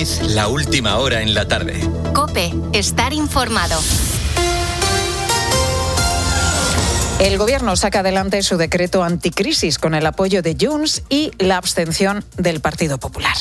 Muñiz, la última hora en la tarde. COPE, estar informado. El Gobierno saca adelante su decreto anticrisis con el apoyo de Junts y la abstención del Partido Popular.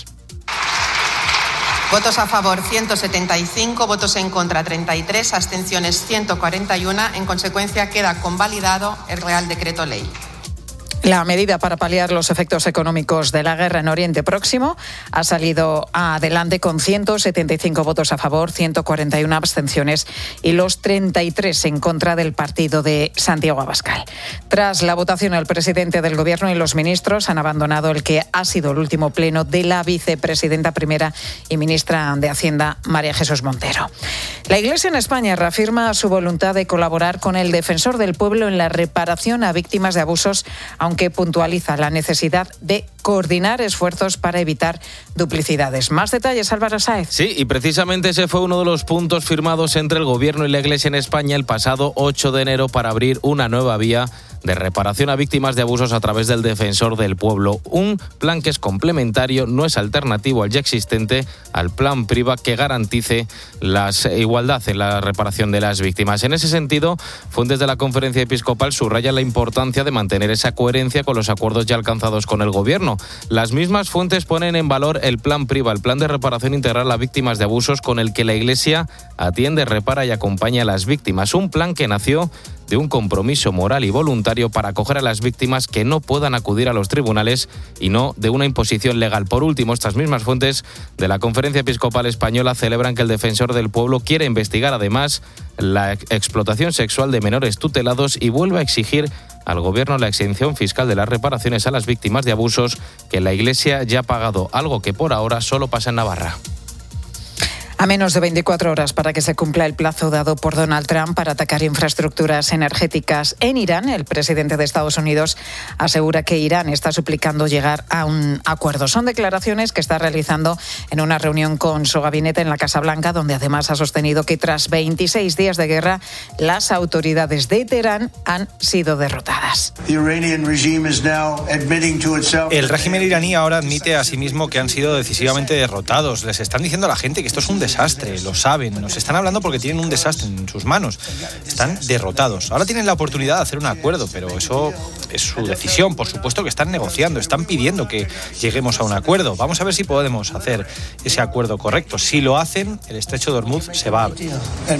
Votos a favor 175, votos en contra 33, abstenciones 141. En consecuencia, queda convalidado el Real Decreto Ley. La medida para paliar los efectos económicos de la guerra en Oriente Próximo ha salido adelante con 175 votos a favor, 141 abstenciones y los 33 en contra del partido de Santiago Abascal. Tras la votación, el presidente del Gobierno y los ministros han abandonado el que ha sido el último pleno de la vicepresidenta primera y ministra de Hacienda, María Jesús Montero. La Iglesia en España reafirma su voluntad de colaborar con el Defensor del Pueblo en la reparación a víctimas de abusos, aunque puntualiza la necesidad de coordinar esfuerzos para evitar duplicidades. Más detalles, Álvaro Sáez. Sí, y precisamente ese fue uno de los puntos firmados entre el Gobierno y la Iglesia en España el pasado 8 de enero para abrir una nueva vía de reparación a víctimas de abusos a través del Defensor del Pueblo. Un plan que es complementario, no es alternativo al ya existente, al plan PRIVA, que garantice la igualdad en la reparación de las víctimas. En ese sentido, fuentes de la Conferencia Episcopal subrayan la importancia de mantener esa coherencia con los acuerdos ya alcanzados con el Gobierno. Las mismas fuentes ponen en valor el plan PRIVA, el plan de reparación integral a víctimas de abusos, con el que la Iglesia atiende, repara y acompaña a las víctimas. Un plan que nació de un compromiso moral y voluntario para acoger a las víctimas que no puedan acudir a los tribunales y no de una imposición legal. Por último, estas mismas fuentes de la Conferencia Episcopal Española celebran que el Defensor del Pueblo quiere investigar además la explotación sexual de menores tutelados y vuelve a exigir al Gobierno la exención fiscal de las reparaciones a las víctimas de abusos que la Iglesia ya ha pagado, algo que por ahora solo pasa en Navarra. A menos de 24 horas para que se cumpla el plazo dado por Donald Trump para atacar infraestructuras energéticas en Irán, el presidente de Estados Unidos asegura que Irán está suplicando llegar a un acuerdo. Son declaraciones que está realizando en una reunión con su gabinete en la Casa Blanca, donde además ha sostenido que tras 26 días de guerra, las autoridades de Teherán han sido derrotadas. El régimen iraní ahora admite a sí mismo que han sido decisivamente derrotados. Les están diciendo a la gente que esto es un desastre, lo saben, nos están hablando porque tienen un desastre en sus manos, están derrotados. Ahora tienen la oportunidad de hacer un acuerdo, pero eso es su decisión, por supuesto que están negociando, están pidiendo que lleguemos a un acuerdo. Vamos a ver si podemos hacer ese acuerdo correcto. Si lo hacen, el estrecho de Hormuz se va a abrir.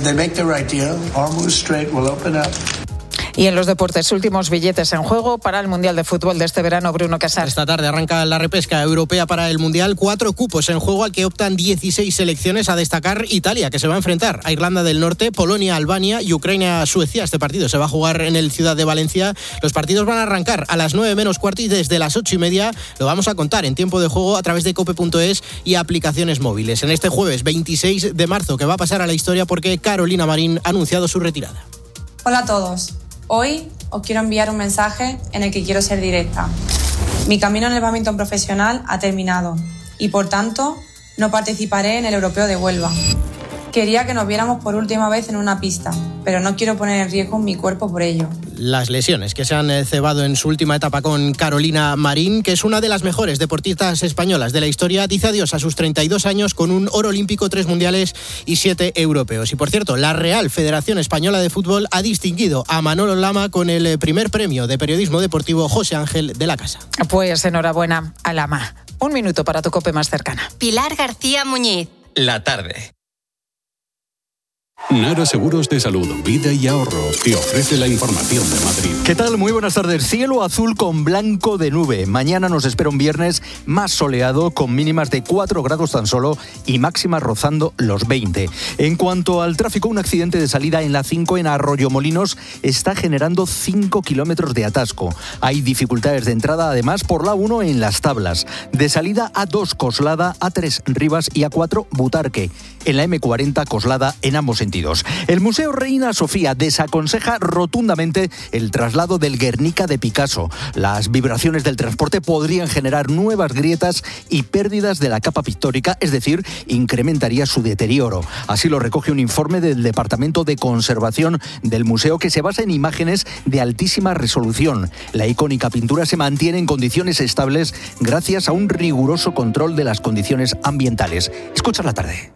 Y en los deportes, últimos billetes en juego para el Mundial de Fútbol de este verano, Bruno Casar. Esta tarde arranca la repesca europea para el Mundial. 4 cupos en juego al que optan 16 selecciones, a destacar Italia, que se va a enfrentar a Irlanda del Norte, Polonia, Albania y Ucrania, Suecia. Este partido se va a jugar en el Ciudad de Valencia. Los partidos van a arrancar a las 9 menos cuarto y desde las 8:30 lo vamos a contar en tiempo de juego a través de cope.es y aplicaciones móviles. En este jueves 26 de marzo, que va a pasar a la historia porque Carolina Marín ha anunciado su retirada. Hola a todos. Hoy os quiero enviar un mensaje en el que quiero ser directa. Mi camino en el bádminton profesional ha terminado y, por tanto, no participaré en el Europeo de Huelva. Quería que nos viéramos por última vez en una pista, pero no quiero poner en riesgo mi cuerpo por ello. Las lesiones que se han cebado en su última etapa con Carolina Marín, que es una de las mejores deportistas españolas de la historia, dice adiós a sus 32 años con un oro olímpico, 3 mundiales y 7 europeos. Y por cierto, la Real Federación Española de Fútbol ha distinguido a Manolo Lama con el primer premio de periodismo deportivo José Ángel de la Casa. Pues enhorabuena a Lama. Un minuto para tu COPE más cercana. Pilar García Muñiz. La tarde. Nara Seguros de Salud, Vida y Ahorro te ofrece la información de Madrid. ¿Qué tal? Muy buenas tardes. Cielo azul con blanco de nube. Mañana nos espera un viernes más soleado, con mínimas de 4 grados tan solo y máximas rozando los 20. En cuanto al tráfico, un accidente de salida en la 5 en Arroyomolinos está generando 5 kilómetros de atasco. Hay dificultades de entrada además por la 1 en Las Tablas. De salida A2 Coslada, A3 Rivas y A4 Butarque. En la M40 Coslada en ambos sentidos 2022. El Museo Reina Sofía desaconseja rotundamente el traslado del Guernica de Picasso. Las vibraciones del transporte podrían generar nuevas grietas y pérdidas de la capa pictórica, es decir, incrementaría su deterioro. Así lo recoge un informe del Departamento de Conservación del museo que se basa en imágenes de altísima resolución. La icónica pintura se mantiene en condiciones estables gracias a un riguroso control de las condiciones ambientales. Escucha la tarde.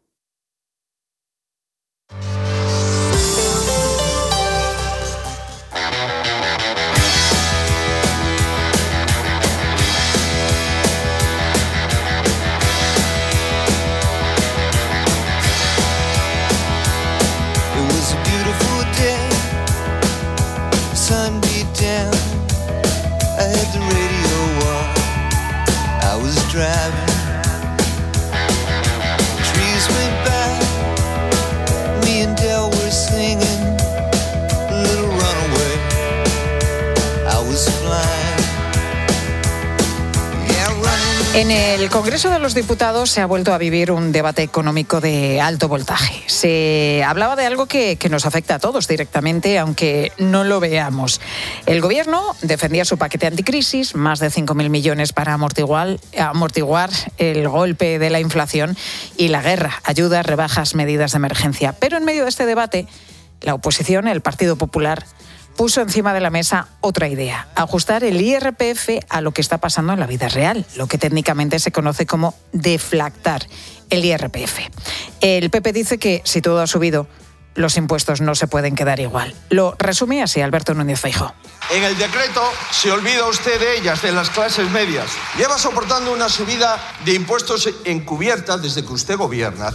En el Congreso de los Diputados se ha vuelto a vivir un debate económico de alto voltaje. Se hablaba de algo que nos afecta a todos directamente, aunque no lo veamos. El Gobierno defendía su paquete anticrisis, más de 5.000 millones para amortiguar el golpe de la inflación y la guerra, ayudas, rebajas, medidas de emergencia. Pero en medio de este debate, la oposición, el Partido Popular, puso encima de la mesa otra idea: ajustar el IRPF a lo que está pasando en la vida real, lo que técnicamente se conoce como deflactar el IRPF. El PP dice que si todo ha subido, los impuestos no se pueden quedar igual. Lo resume así Alberto Núñez Feijóo. En el decreto se olvida usted de ellas, de las clases medias. Lleva soportando una subida de impuestos encubierta desde que usted gobierna.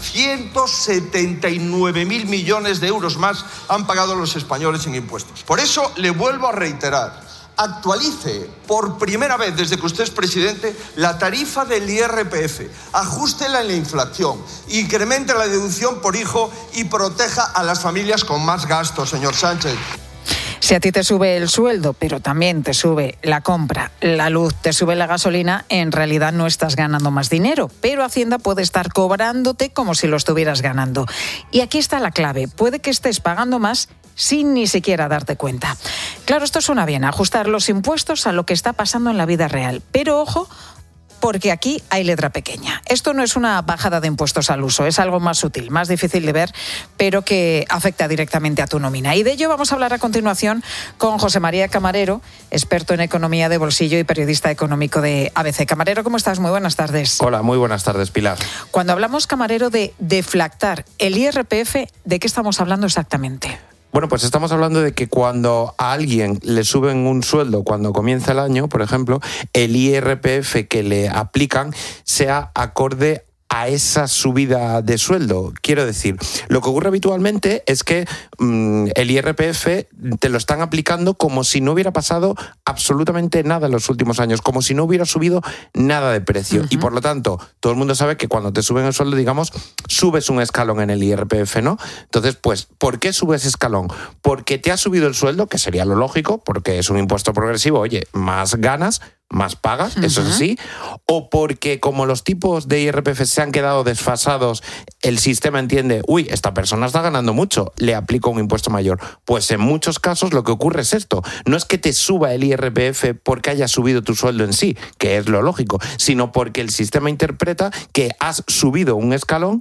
179.000 millones de euros más han pagado los españoles en impuestos. Por eso le vuelvo a reiterar: actualice por primera vez desde que usted es presidente la tarifa del IRPF, ajústela en la inflación, incremente la deducción por hijo y proteja a las familias con más gastos, señor Sánchez. Si a ti te sube el sueldo, pero también te sube la compra, la luz, te sube la gasolina, en realidad no estás ganando más dinero, pero Hacienda puede estar cobrándote como si lo estuvieras ganando. Y aquí está la clave: puede que estés pagando más sin ni siquiera darte cuenta. Claro, esto suena bien, ajustar los impuestos a lo que está pasando en la vida real. Pero ojo, porque aquí hay letra pequeña. Esto no es una bajada de impuestos al uso, es algo más sutil, más difícil de ver, pero que afecta directamente a tu nómina. Y de ello vamos a hablar a continuación con José María Camarero, experto en economía de bolsillo y periodista económico de ABC. Camarero, ¿cómo estás? Muy buenas tardes. Hola, muy buenas tardes, Pilar. Cuando hablamos, Camarero, de deflactar el IRPF, ¿de qué estamos hablando exactamente? Bueno, pues estamos hablando de que cuando a alguien le suben un sueldo cuando comienza el año, por ejemplo, el IRPF que le aplican sea acorde a esa subida de sueldo. Quiero decir, lo que ocurre habitualmente es que el IRPF te lo están aplicando como si no hubiera pasado absolutamente nada en los últimos años, como si no hubiera subido nada de precio. Y por lo tanto, todo el mundo sabe que cuando te suben el sueldo, digamos, subes un escalón en el IRPF, ¿no? Entonces, pues, ¿por qué subes escalón? Porque te ha subido el sueldo, que sería lo lógico, porque es un impuesto progresivo. Oye, más ganas, más pagas, eso es así, o porque como los tipos de IRPF se han quedado desfasados, el sistema entiende, uy, esta persona está ganando mucho, le aplico un impuesto mayor. Pues en muchos casos lo que ocurre es esto: no es que te suba el IRPF porque haya subido tu sueldo en sí, que es lo lógico, sino porque el sistema interpreta que has subido un escalón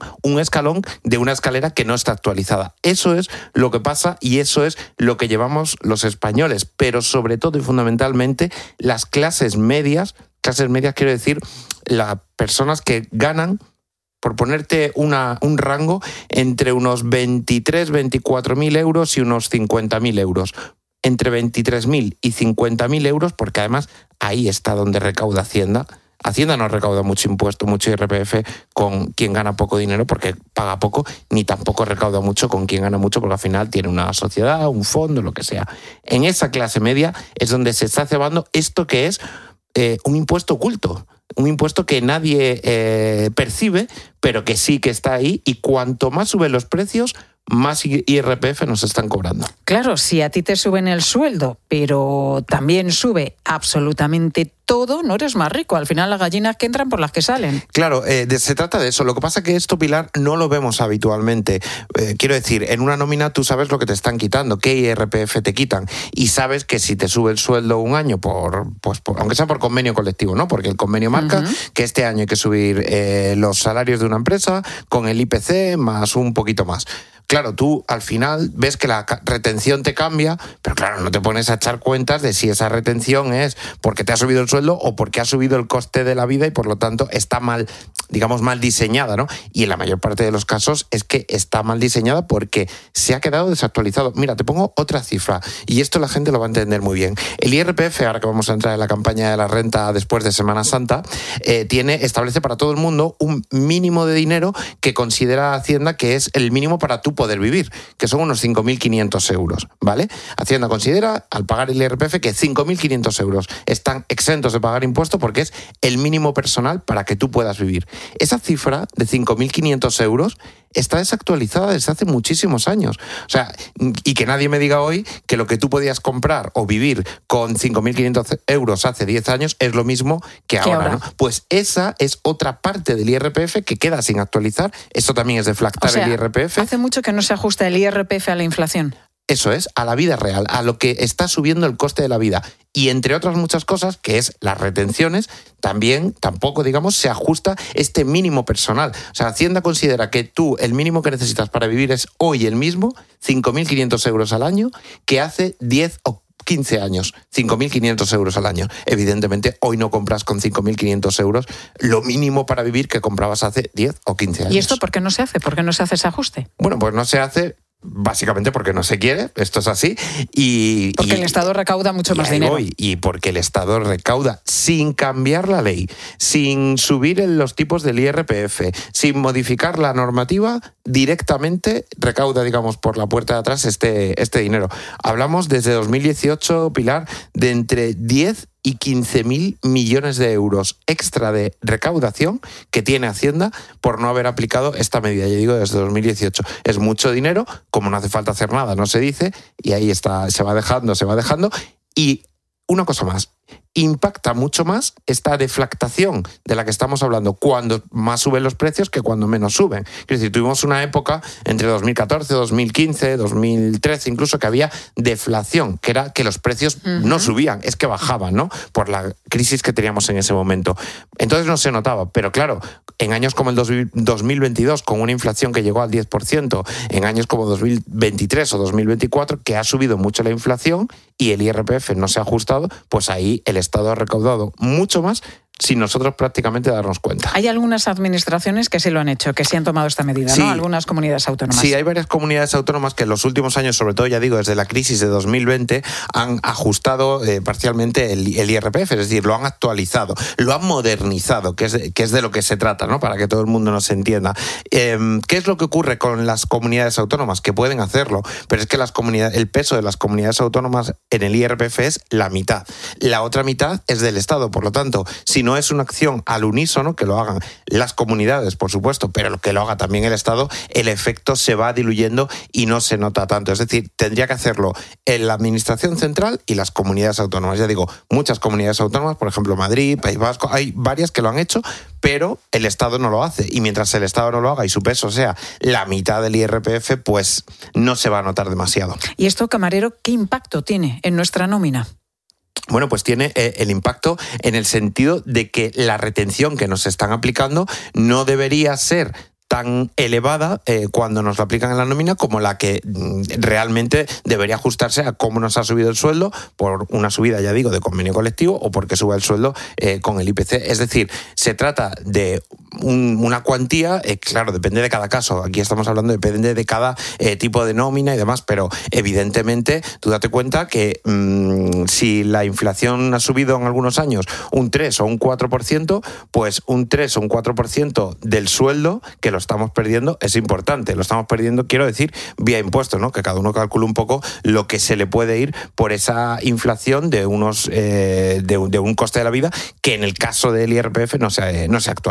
de una escalera que no está actualizada. Eso es lo que pasa y eso es lo que llevamos los españoles, pero sobre todo y fundamentalmente las clases medias quiero decir, las personas que ganan, por ponerte un rango, entre unos 23.000, 24.000 euros y unos 50.000 euros. Entre 23.000 y 50.000 euros, porque además ahí está donde recauda Hacienda. Hacienda no recauda mucho impuesto, mucho IRPF con quien gana poco dinero porque paga poco, ni tampoco recauda mucho con quien gana mucho porque al final tiene una sociedad, un fondo, lo que sea. En esa clase media es donde se está cebando esto que es un impuesto oculto, un impuesto que nadie percibe, pero que sí que está ahí, y cuanto más suben los precios, más IRPF nos están cobrando. Claro, si a ti te suben el sueldo, pero también sube absolutamente todo, no eres más rico. Al final las gallinas que entran por las que salen. Claro, se trata de eso. Lo que pasa es que esto, Pilar, no lo vemos habitualmente. Quiero decir, en una nómina tú sabes lo que te están quitando, qué IRPF te quitan, y sabes que si te sube el sueldo un año, aunque sea por convenio colectivo, ¿no? Porque el convenio marca que este año hay que subir los salarios de una empresa con el IPC más un poquito más. Claro, tú al final ves que la retención te cambia, pero claro, no te pones a echar cuentas de si esa retención es porque te ha subido el sueldo o porque ha subido el coste de la vida y por lo tanto está mal, digamos, mal diseñada, ¿no? Y en la mayor parte de los casos es que está mal diseñada porque se ha quedado desactualizado. Mira, te pongo otra cifra y esto la gente lo va a entender muy bien. El IRPF, ahora que vamos a entrar en la campaña de la renta después de Semana Santa, establece para todo el mundo un mínimo de dinero que considera Hacienda que es el mínimo para tú poder vivir, que son unos 5.500 euros, ¿vale? Hacienda considera, al pagar el IRPF, que 5.500 euros están exentos de pagar impuesto porque es el mínimo personal para que tú puedas vivir. Esa cifra de 5.500 euros está desactualizada desde hace muchísimos años. O sea, y que nadie me diga hoy que lo que tú podías comprar o vivir con 5.500 euros hace 10 años es lo mismo que ahora, ¿no? Pues esa es otra parte del IRPF que queda sin actualizar. Esto también es deflactar el IRPF. Hace mucho que no se ajusta el IRPF a la inflación. Eso es, a la vida real, a lo que está subiendo el coste de la vida. Y entre otras muchas cosas, que es las retenciones, tampoco, digamos, se ajusta este mínimo personal. O sea, Hacienda considera que tú, el mínimo que necesitas para vivir es hoy el mismo, 5.500 euros al año, que hace 10 o 15 años, 5.500 euros al año. Evidentemente, hoy no compras con 5.500 euros lo mínimo para vivir que comprabas hace 10 o 15 años. ¿Y esto por qué no se hace? ¿Por qué no se hace ese ajuste? Bueno, pues no se hace básicamente porque no se quiere, esto es así. Porque el Estado recauda mucho más dinero. Y porque el Estado recauda sin cambiar la ley, sin subir los tipos del IRPF, sin modificar la normativa, directamente recauda, digamos, por la puerta de atrás este dinero. Hablamos desde 2018, Pilar, de entre 10 y 15.000 millones de euros extra de recaudación que tiene Hacienda por no haber aplicado esta medida. Yo digo desde 2018. Es mucho dinero, como no hace falta hacer nada, no se dice, y ahí está, se va dejando. Y una cosa más, impacta mucho más esta deflactación de la que estamos hablando cuando más suben los precios que cuando menos suben. Es decir, tuvimos una época entre 2014, 2015, 2013 incluso que había deflación, que era que los precios no subían, es que bajaban, ¿no? Por la crisis que teníamos en ese momento. Entonces no se notaba, pero claro, en años como el 2022, con una inflación que llegó al 10%, en años como 2023 o 2024, que ha subido mucho la inflación y el IRPF no se ha ajustado, pues ahí el Estado ha recaudado mucho más sin nosotros prácticamente darnos cuenta. Hay algunas administraciones que sí lo han hecho, que sí han tomado esta medida, sí, ¿no? Algunas comunidades autónomas. Sí, hay varias comunidades autónomas que en los últimos años, sobre todo, ya digo, desde la crisis de 2020, han ajustado parcialmente el IRPF, es decir, lo han actualizado, lo han modernizado, que es de lo que se trata, ¿no? Para que todo el mundo nos entienda. ¿Qué es lo que ocurre con las comunidades autónomas? Que pueden hacerlo, pero es que el peso de las comunidades autónomas en el IRPF es la mitad. La otra mitad es del Estado, por lo tanto, si no es una acción al unísono, que lo hagan las comunidades, por supuesto, pero que lo haga también el Estado, el efecto se va diluyendo y no se nota tanto. Es decir, tendría que hacerlo en la Administración Central y las comunidades autónomas. Ya digo, muchas comunidades autónomas, por ejemplo, Madrid, País Vasco, hay varias que lo han hecho, pero el Estado no lo hace. Y mientras el Estado no lo haga y su peso sea la mitad del IRPF, pues no se va a notar demasiado. ¿Y esto, camarero, qué impacto tiene en nuestra nómina? Bueno, pues tiene el impacto en el sentido de que la retención que nos están aplicando no debería ser tan elevada cuando nos lo aplican en la nómina como la que realmente debería ajustarse a cómo nos ha subido el sueldo por una subida, ya digo, de convenio colectivo o porque sube el sueldo con el IPC. Es decir, se trata de una cuantía, claro, depende de cada caso. Aquí estamos hablando, depende de cada tipo de nómina y demás, pero evidentemente tú date cuenta que si la inflación ha subido en algunos años un 3 o un 4%, pues un 3 o un 4% del sueldo que lo estamos perdiendo es importante. Lo estamos perdiendo, quiero decir, vía impuestos, ¿no? Que cada uno calcule un poco lo que se le puede ir por esa inflación de unos de un coste de la vida que en el caso del IRPF no se ha actualizado, claro.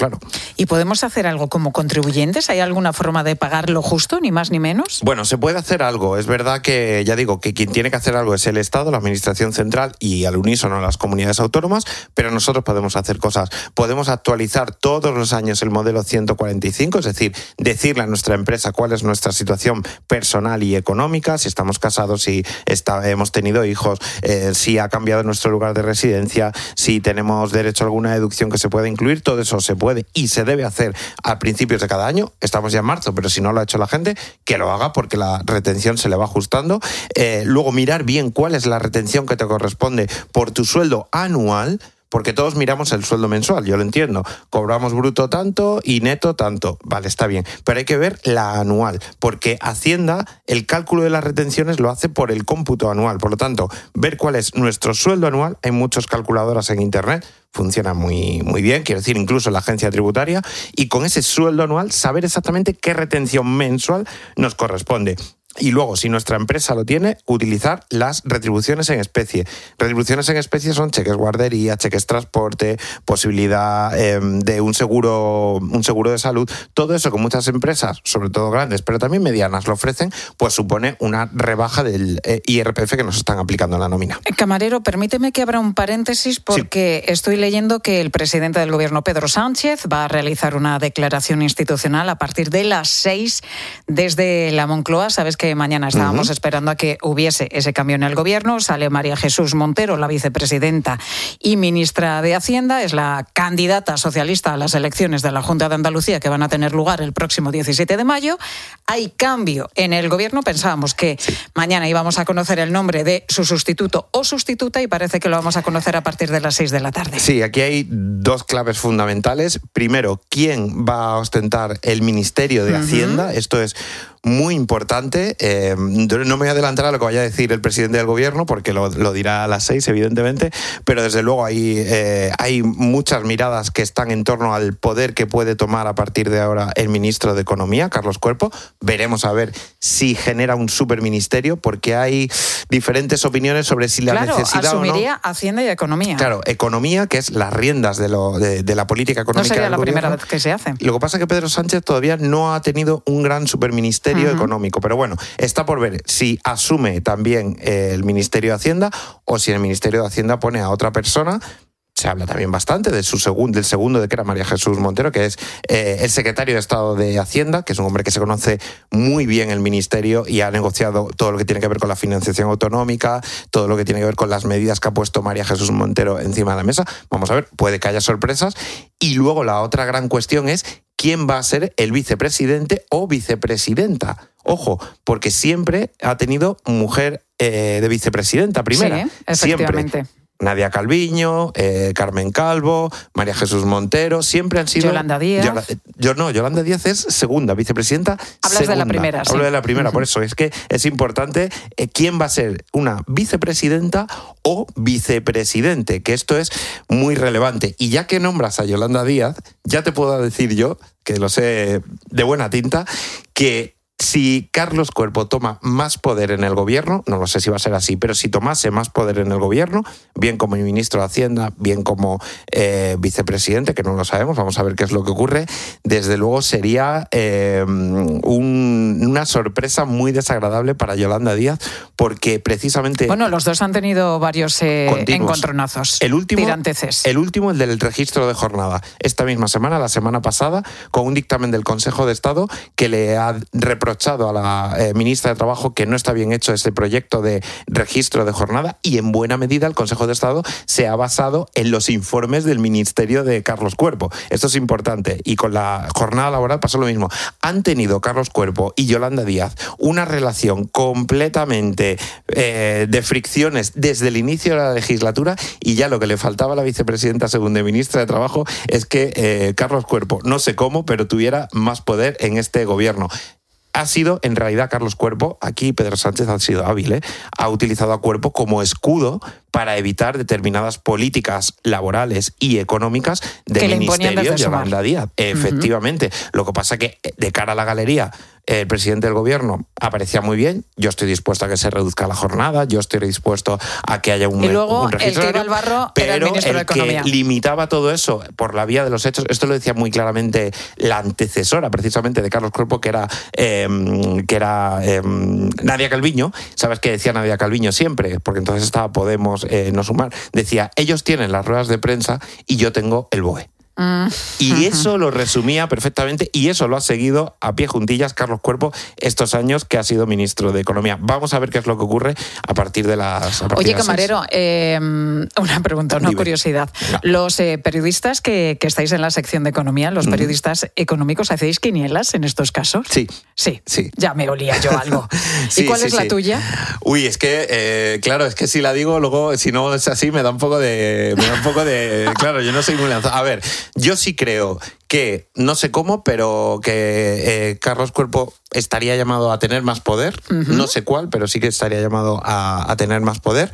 claro. ¿Y podemos hacer algo como contribuyentes? ¿Hay alguna forma de pagar lo justo, ni más ni menos? Bueno, se puede hacer algo. Es verdad que, ya digo, que quien tiene que hacer algo es el Estado, la Administración Central y al unísono las comunidades autónomas, pero nosotros podemos hacer cosas. Podemos actualizar todos los años el modelo 145, es decir, decirle a nuestra empresa cuál es nuestra situación personal y económica, si estamos casados, si hemos tenido hijos, si ha cambiado nuestro lugar de residencia, si tenemos derecho a alguna deducción que se pueda incluir. Todo eso se puede y se debe hacer a principios de cada año. Estamos ya en marzo, pero si no lo ha hecho la gente, que lo haga porque la retención se le va ajustando. Luego mirar bien cuál es la retención que te corresponde por tu sueldo anual, porque todos miramos el sueldo mensual, yo lo entiendo. Cobramos bruto tanto y neto tanto. Vale, está bien. Pero hay que ver la anual, porque Hacienda, el cálculo de las retenciones lo hace por el cómputo anual. Por lo tanto, ver cuál es nuestro sueldo anual. Hay muchas calculadoras en Internet, funciona muy, muy bien, quiero decir, incluso en la agencia tributaria, y con ese sueldo anual saber exactamente qué retención mensual nos corresponde. Y luego, si nuestra empresa lo tiene, utilizar las retribuciones en especie. Retribuciones en especie son cheques guardería, cheques transporte, posibilidad de un seguro de salud. Todo eso que muchas empresas, sobre todo grandes, pero también medianas, lo ofrecen, pues supone una rebaja del IRPF que nos están aplicando en la nómina. Camarero, permíteme que abra un paréntesis porque estoy leyendo que el presidente del Gobierno, Pedro Sánchez, va a realizar una declaración institucional a partir de las 6 desde la Moncloa. Sabes que mañana estábamos esperando a que hubiese ese cambio en el Gobierno. Sale María Jesús Montero, la vicepresidenta y ministra de Hacienda. Es la candidata socialista a las elecciones de la Junta de Andalucía que van a tener lugar el próximo 17 de mayo. Hay cambio en el Gobierno. Pensábamos que mañana íbamos a conocer el nombre de su sustituto o sustituta y parece que lo vamos a conocer a partir de las 6 de la tarde. Sí, aquí hay dos claves fundamentales. Primero, ¿quién va a ostentar el Ministerio de Hacienda? Esto es muy importante. No me voy a adelantar a lo que vaya a decir el presidente del Gobierno, porque lo dirá a las 6, evidentemente, pero desde luego hay muchas miradas que están en torno al poder que puede tomar a partir de ahora el ministro de Economía, Carlos Cuerpo. Veremos a ver si genera un superministerio, porque hay diferentes opiniones sobre si la necesidad o no. Asumiría Hacienda y Economía. Claro, Economía, que es las riendas de la política económica. No sería la gobierno. primera vez que se hace. Lo que pasa es que Pedro Sánchez todavía no ha tenido un gran superministerio económico, pero bueno, está por ver si asume también el Ministerio de Hacienda o si el Ministerio de Hacienda pone a otra persona. Se habla también bastante del segundo, de que era María Jesús Montero, que es el secretario de Estado de Hacienda, que es un hombre que se conoce muy bien el ministerio y ha negociado todo lo que tiene que ver con la financiación autonómica, todo lo que tiene que ver con las medidas que ha puesto María Jesús Montero encima de la mesa. Vamos a ver, puede que haya sorpresas. Y luego la otra gran cuestión es quién va a ser el vicepresidente o vicepresidenta. Ojo, porque siempre ha tenido mujer de vicepresidenta primera. Sí, efectivamente. Siempre. Nadia Calviño, Carmen Calvo, María Jesús Montero, siempre han sido... Yolanda Díaz. Yolanda Díaz es segunda, vicepresidenta. Hablas de la primera, Hablo de la primera, por eso es que es importante quién va a ser una vicepresidenta o vicepresidente, que esto es muy relevante. Y ya que nombras a Yolanda Díaz, ya te puedo decir yo, que lo sé de buena tinta, que si Carlos Cuerpo toma más poder en el Gobierno, no lo sé si va a ser así, pero si tomase más poder en el Gobierno, bien como ministro de Hacienda, bien como vicepresidente, que no lo sabemos, vamos a ver qué es lo que ocurre, desde luego sería una sorpresa muy desagradable para Yolanda Díaz, porque precisamente... Bueno, los dos han tenido varios encontronazos, tiranteces. El último, el del registro de jornada. Esta misma semana, la semana pasada, con un dictamen del Consejo de Estado que le ha reprochado a la ministra de Trabajo que no está bien hecho ese proyecto de registro de jornada, y en buena medida el Consejo de Estado se ha basado en los informes del Ministerio de Carlos Cuerpo. Esto es importante, y con la jornada laboral pasó lo mismo. Han tenido Carlos Cuerpo y Yolanda Díaz una relación completamente de fricciones desde el inicio de la legislatura, y ya lo que le faltaba a la vicepresidenta segunda y ministra de Trabajo es que Carlos Cuerpo, no sé cómo, pero tuviera más poder en este gobierno. Ha sido, en realidad, Carlos Cuerpo, aquí Pedro Sánchez ha sido hábil, ha utilizado a Cuerpo como escudo para evitar determinadas políticas laborales y económicas del Ministerio de Yolanda Díaz. Efectivamente. Lo que pasa es que, de cara a la galería, el presidente del gobierno aparecía muy bien, yo estoy dispuesto a que se reduzca la jornada, yo estoy dispuesto a que haya un registro. Y luego el que iba al barro era el ministro de Economía. Que limitaba todo eso por la vía de los hechos, esto lo decía muy claramente la antecesora precisamente de Carlos Cuerpo, que era Nadia Calviño. ¿Sabes qué decía Nadia Calviño siempre? Porque entonces estaba Podemos, no Sumar. Decía, ellos tienen las ruedas de prensa y yo tengo el BOE. Y eso lo resumía perfectamente, y eso lo ha seguido a pie juntillas Carlos Cuerpo estos años que ha sido ministro de Economía. Vamos a ver qué es lo que ocurre a partir de las... Oye, camarero, una pregunta, una curiosidad. No. Los periodistas que estáis en la sección de Economía, los periodistas económicos, ¿hacéis quinielas en estos casos? Sí. Ya me olía yo algo. ¿Y cuál es la tuya? Uy, es que, claro, es que si la digo, luego, si no es así, me da un poco de claro, yo no soy muy lanzado. A ver, yo sí creo que, no sé cómo, pero que Carlos Cuerpo estaría llamado a tener más poder, no sé cuál, pero sí que estaría llamado a tener más poder.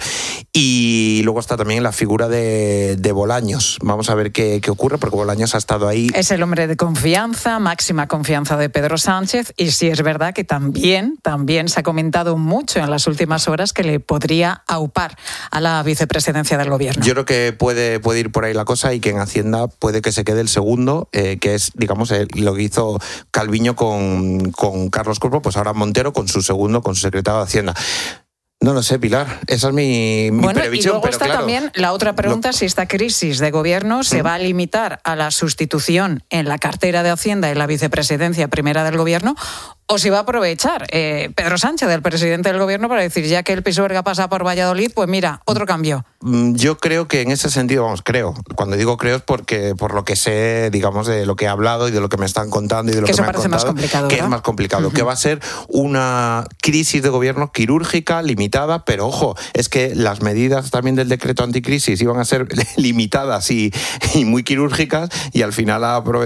Y luego está también la figura de Bolaños. Vamos a ver qué ocurre, porque Bolaños ha estado ahí. Es el hombre de confianza, máxima confianza de Pedro Sánchez, y sí es verdad que también se ha comentado mucho en las últimas horas que le podría aupar a la vicepresidencia del gobierno. Yo creo que puede ir por ahí la cosa, y que en Hacienda puede que se quede el segundo, que es, digamos, lo que hizo Calviño con Carlos Cuerpo, pues ahora Montero con su segundo, con su secretario de Hacienda. No lo sé, Pilar. Esa es mi previsión. Y luego pero está también la otra pregunta, si esta crisis de gobierno se va a limitar a la sustitución en la cartera de Hacienda y la vicepresidencia primera del gobierno, o si va a aprovechar Pedro Sánchez, el presidente del gobierno, para decir, ya que el Pisuerga pasa por Valladolid, pues mira, otro cambio. Yo creo que en ese sentido, cuando digo creo es porque por lo que sé, digamos, de lo que he hablado y de lo que me están contando y de lo que me han contado, más complicado, que es más complicado, que va a ser una crisis de gobierno quirúrgica, limitada, pero ojo, es que las medidas también del decreto anticrisis iban a ser limitadas y muy quirúrgicas, y al final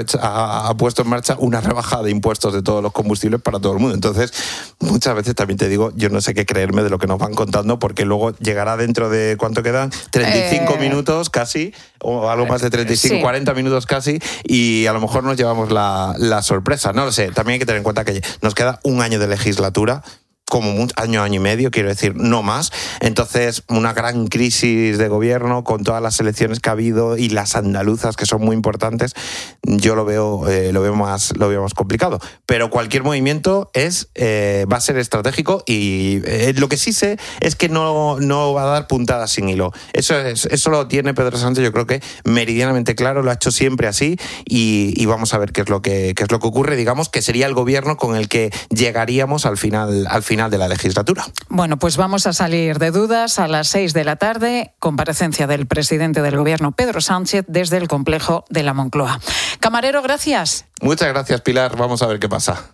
ha puesto en marcha una rebajada de impuestos de todos los combustibles para todo el mundo. Entonces, muchas veces también te digo, yo no sé qué creerme de lo que nos van contando, porque luego llegará dentro de, ¿cuánto quedan? 35 minutos casi, o algo más de 35, 40 minutos casi, y a lo mejor nos llevamos la sorpresa. No lo sé, también hay que tener en cuenta que nos queda un año de legislatura, como un año y medio, quiero decir, no más. Entonces, una gran crisis de gobierno con todas las elecciones que ha habido y las andaluzas, que son muy importantes, yo lo veo más complicado. Pero cualquier movimiento va a ser estratégico, y lo que sí sé es que no va a dar puntadas sin hilo. Eso lo tiene Pedro Sánchez, yo creo que meridianamente claro, lo ha hecho siempre así, y vamos a ver qué es lo que ocurre, digamos, que sería el gobierno con el que llegaríamos al final de la legislatura. Bueno, pues vamos a salir de dudas. A las 6 de la tarde, comparecencia del presidente del gobierno, Pedro Sánchez, desde el complejo de la Moncloa. Camarero, gracias. Muchas gracias, Pilar. Vamos a ver qué pasa.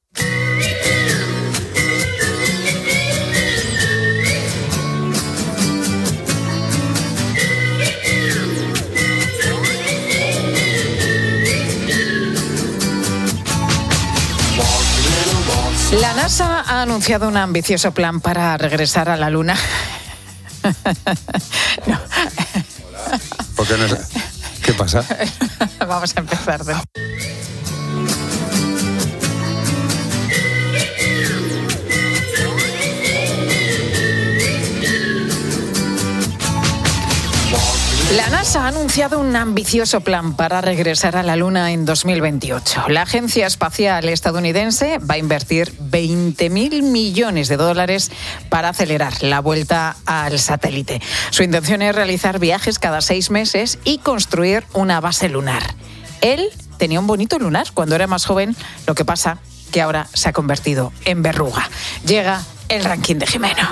La NASA ha anunciado un ambicioso plan para regresar a la Luna. No. ¿Por qué no? ¿Qué pasa? Vamos a empezar de... La NASA ha anunciado un ambicioso plan para regresar a la Luna en 2028. La agencia espacial estadounidense va a invertir $20.000 millones para acelerar la vuelta al satélite. Su intención es realizar viajes cada 6 meses y construir una base lunar. Él tenía un bonito lunar cuando era más joven, lo que pasa que ahora se ha convertido en verruga. Llega el ranking de Jimeno.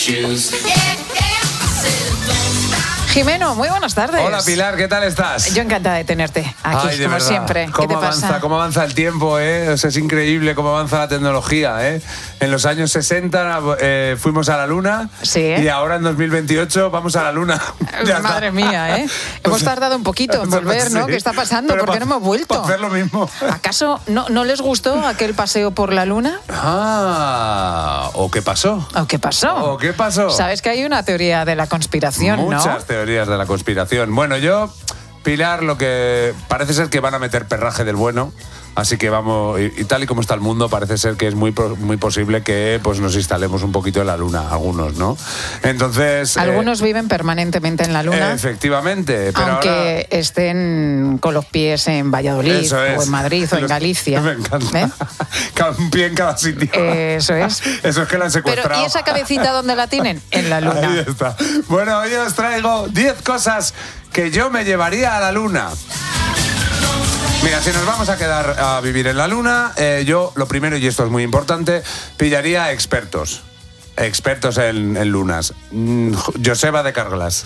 Jimeno, muy buenas tardes. Hola, Pilar, ¿qué tal estás? Yo encantada de tenerte aquí, ay, de como verdad. siempre. ¿Qué te pasa? ¿Cómo avanza el tiempo? O sea, es increíble cómo avanza la tecnología. En los años 60 fuimos a la Luna, sí, y ahora en 2028 vamos a la Luna. Madre mía, hemos tardado un poquito en volver, ¿no? Sí. ¿Qué está pasando? ¿Por qué no hemos vuelto? Para hacer lo mismo. ¿Acaso no les gustó aquel paseo por la Luna? ¿O qué pasó? ¿O qué pasó? Sabes que hay una teoría de la conspiración, ¿no? Muchas teorías de la conspiración. Bueno, yo, Pilar, lo que parece ser que van a meter perraje del bueno. Así que vamos, y tal y como está el mundo, parece ser que es muy posible que pues nos instalemos un poquito en la Luna, algunos, ¿no? Entonces... Algunos viven permanentemente en la Luna. Efectivamente. Pero aunque estén con los pies en Valladolid, o en Madrid, o en Galicia. Me encanta. Un pie en cada sitio. Eso es. Eso es que la han secuestrado. Pero, ¿y esa cabecita dónde la tienen? En la Luna. Ahí está. Bueno, hoy os traigo 10 cosas que yo me llevaría a la Luna. Mira, si nos vamos a quedar a vivir en la Luna, yo lo primero, y esto es muy importante, pillaría expertos en lunas. Joseba de Carglass.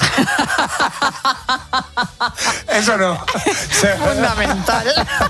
Eso no. Fundamental.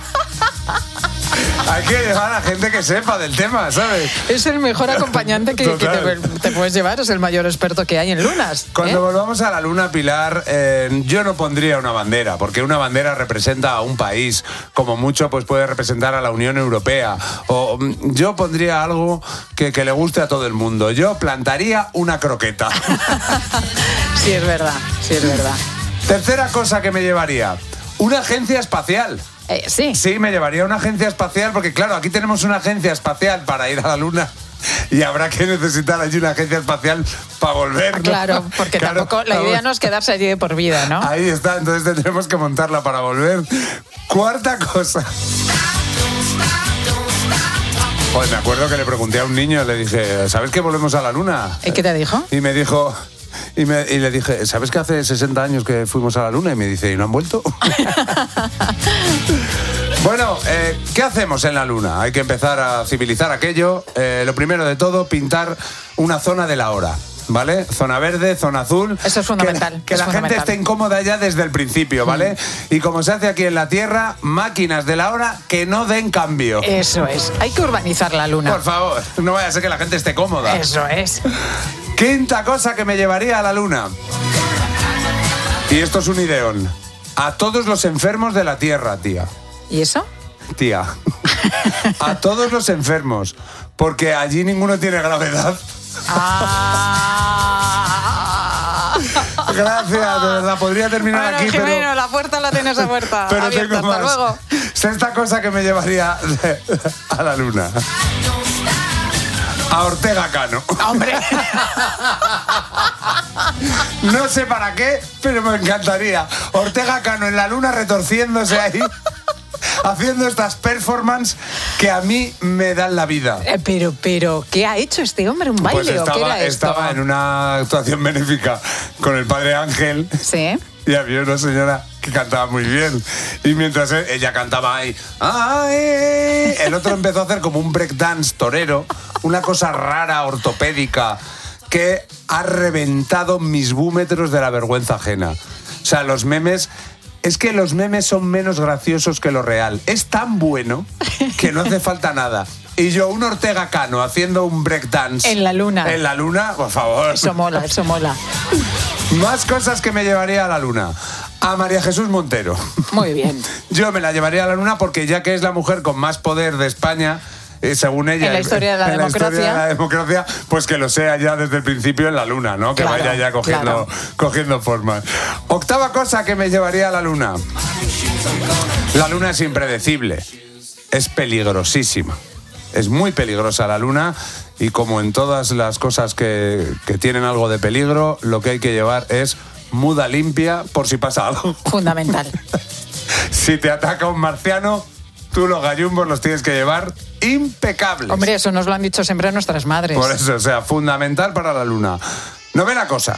Hay que llevar a gente que sepa del tema, ¿sabes? Es el mejor acompañante que te puedes llevar, es el mayor experto que hay en lunas. Cuando volvamos a la Luna, Pilar, yo no pondría una bandera, porque una bandera representa a un país, como mucho pues puede representar a la Unión Europea. O yo pondría algo que le guste a todo el mundo. Yo plantaría una croqueta. Sí, es verdad, sí, es verdad. Tercera cosa que me llevaría, una agencia espacial. Sí. Sí, me llevaría una agencia espacial porque, claro, aquí tenemos una agencia espacial para ir a la Luna y habrá que necesitar allí una agencia espacial para volver, ¿no? Claro, porque tampoco la idea no es quedarse allí de por vida, ¿no? Ahí está, entonces tendremos que montarla para volver. Cuarta cosa. Pues me acuerdo que le pregunté a un niño, le dije, ¿sabes que volvemos a la Luna? ¿Y qué te dijo? Y me dijo... Y le dije, ¿sabes que hace 60 años que fuimos a la Luna? Y me dice, ¿y no han vuelto? Bueno, ¿qué hacemos en la Luna? Hay que empezar a civilizar aquello. Lo primero de todo, pintar una zona de la hora, ¿vale? Zona verde, zona azul. Eso es fundamental. Que la gente esté incómoda ya desde el principio, ¿vale? Y como se hace aquí en la Tierra, máquinas de la hora que no den cambio. Eso es. Hay que urbanizar la Luna. Por favor, no vaya a ser que la gente esté cómoda. Eso es. Quinta cosa que me llevaría a la Luna. Y esto es un ideón. A todos los enfermos de la Tierra, tía. ¿Y eso? Tía. A todos los enfermos. Porque allí ninguno tiene gravedad. Gracias, de verdad. Podría terminar aquí, Jimeno, pero... la puerta la tienes abierta. Pero abierta. tengo más. Hasta luego. Sexta cosa que me llevaría a la Luna. A Ortega Cano. ¡Hombre! No sé para qué, pero me encantaría. Ortega Cano en la Luna retorciéndose ahí, haciendo estas performances que a mí me dan la vida. Pero, ¿qué ha hecho este hombre? ¿Un baile pues o qué era esto? Estaba en una actuación benéfica con el padre Ángel. Sí. Y había una señora que cantaba muy bien. Y mientras ella cantaba ahí, ¡ay! El otro empezó a hacer como un breakdance torero, una cosa rara, ortopédica, que ha reventado mis búmetros de la vergüenza ajena. O sea, los memes... Es que los memes son menos graciosos que lo real. Es tan bueno que no hace falta nada. Y yo, un Ortega Cano haciendo un breakdance. En la Luna. En la Luna, por favor. Eso mola, eso mola. Más cosas que me llevaría a la Luna. A María Jesús Montero. Muy bien. Yo me la llevaría a la Luna porque ya que es la mujer con más poder de España, según ella... En la historia de la democracia. La historia de la democracia, pues que lo sea ya desde el principio en la Luna, ¿no? Que claro, vaya ya cogiendo forma. Octava cosa que me llevaría a la Luna. La Luna es impredecible. Es peligrosísima. Es muy peligrosa la Luna y como en todas las cosas que tienen algo de peligro, lo que hay que llevar es muda limpia por si pasa algo. Fundamental. Si te ataca un marciano, tú los gallumbos los tienes que llevar impecables. Hombre, eso nos lo han dicho siempre nuestras madres. Por eso, o sea, fundamental para la Luna. Novena cosa.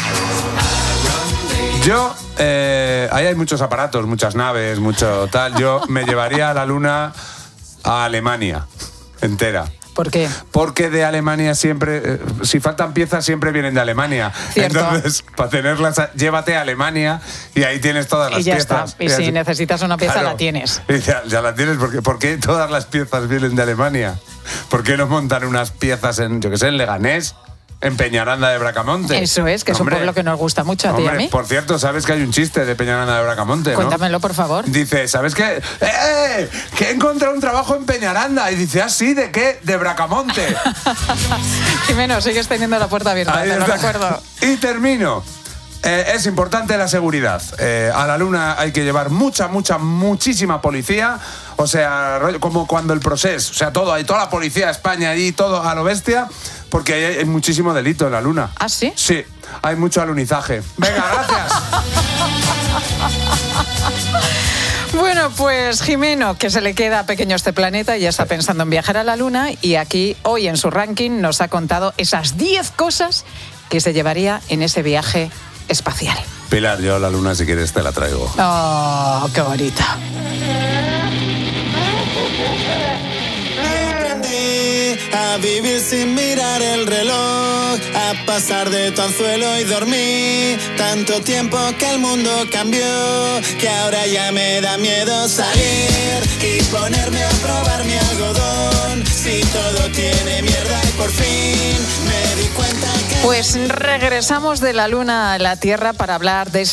Yo, ahí hay muchos aparatos, muchas naves, mucho tal. Yo me llevaría a la Luna a Alemania entera. ¿Por qué? Porque de Alemania siempre, si faltan piezas, siempre vienen de Alemania. Cierto. Entonces, para tenerlas, llévate a Alemania y ahí tienes todas las y ya piezas. está. Y si necesitas una pieza, claro, la tienes. Y ya la tienes, porque ¿por qué todas las piezas vienen de Alemania? ¿Por qué no montan unas piezas en, yo qué sé, en Leganés? En Peñaranda de Bracamonte. Eso es, que es un pueblo que nos gusta mucho a ti y a mí. Por cierto, ¿sabes que hay un chiste de Peñaranda de Bracamonte, no? Cuéntamelo, por favor. Dice, ¿sabes qué? Que he encontrado un trabajo en Peñaranda. Y dice, ¿ah, sí? ¿De qué? De Bracamonte. Jimeno, sigues teniendo la puerta abierta, te lo recuerdo. Y termino. es importante la seguridad. A la Luna hay que llevar muchísima policía. O sea, como cuando el Procés, o sea, hay toda la policía de España allí, todo a lo bestia, porque hay muchísimo delito en la Luna. ¿Ah, sí? Sí, hay mucho alunizaje. Venga, gracias. Bueno, pues Jimeno, que se le queda pequeño este planeta, ya está pensando en viajar a la Luna y aquí, hoy en su ranking, nos ha contado esas 10 cosas que se llevaría en ese viaje espacial. Pilar, yo a la Luna, si quieres, te la traigo. ¡Oh, qué bonita! A vivir sin mirar el reloj, a pasar de tu anzuelo y dormir. Tanto tiempo que el mundo cambió, que ahora ya me da miedo salir y ponerme a probar mi algodón. Si todo tiene mierda y por fin me di cuenta que... Pues regresamos de la Luna a la Tierra para hablar de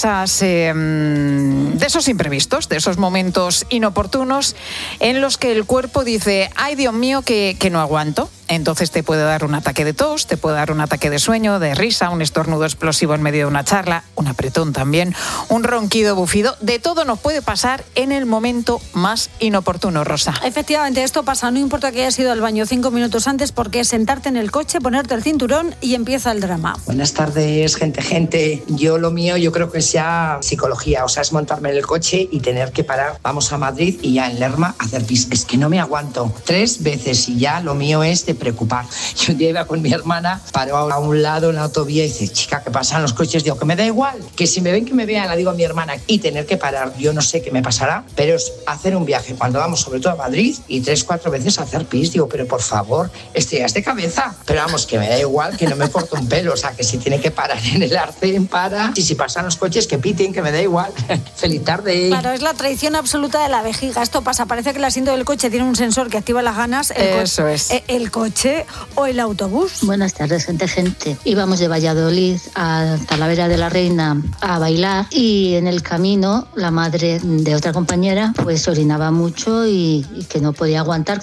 esos imprevistos, de esos momentos inoportunos en los que el cuerpo dice, ay Dios mío, que no aguanto. Entonces te puede dar un ataque de tos, te puede dar un ataque de sueño, de risa, un estornudo explosivo en medio de una charla, un apretón también, un ronquido bufido. De todo nos puede pasar en el momento más inoportuno, Rosa. Efectivamente, esto pasa, no importa que hayas ido al baño 5 minutos antes, porque es sentarte en el coche, ponerte el cinturón y empieza el drama. Buenas tardes, gente. Lo mío creo que es ya psicología, o sea, es montarme en el coche y tener que parar. Vamos a Madrid y ya en Lerma a hacer pis. Es que no me aguanto 3 veces y ya lo mío es de preocupar. Yo un día iba con mi hermana, paró a un lado en la autovía y dice, chica, ¿qué pasa en los coches? Digo, que me da igual, que si me ven que me vean, la digo a mi hermana, y tener que parar, yo no sé qué me pasará, pero es hacer un viaje cuando vamos sobre todo a Madrid y 3-4 veces a hacer pis. Digo, pero por favor, estoy de cabeza. Pero vamos, que me da igual, que no me corto un pelo, o sea, que si tiene que parar en el arcén, para, y si pasan los coches, que piten, que me da igual. Feliz tarde. Claro, es la traición absoluta de la vejiga. Esto pasa, parece que el asiento del coche tiene un sensor que activa las ganas. Eso es. El coche o el autobús. Buenas tardes, gente. Íbamos de Valladolid a Talavera de la Reina a bailar y en el camino la madre de otra compañera pues orinaba mucho y que no podía aguantar.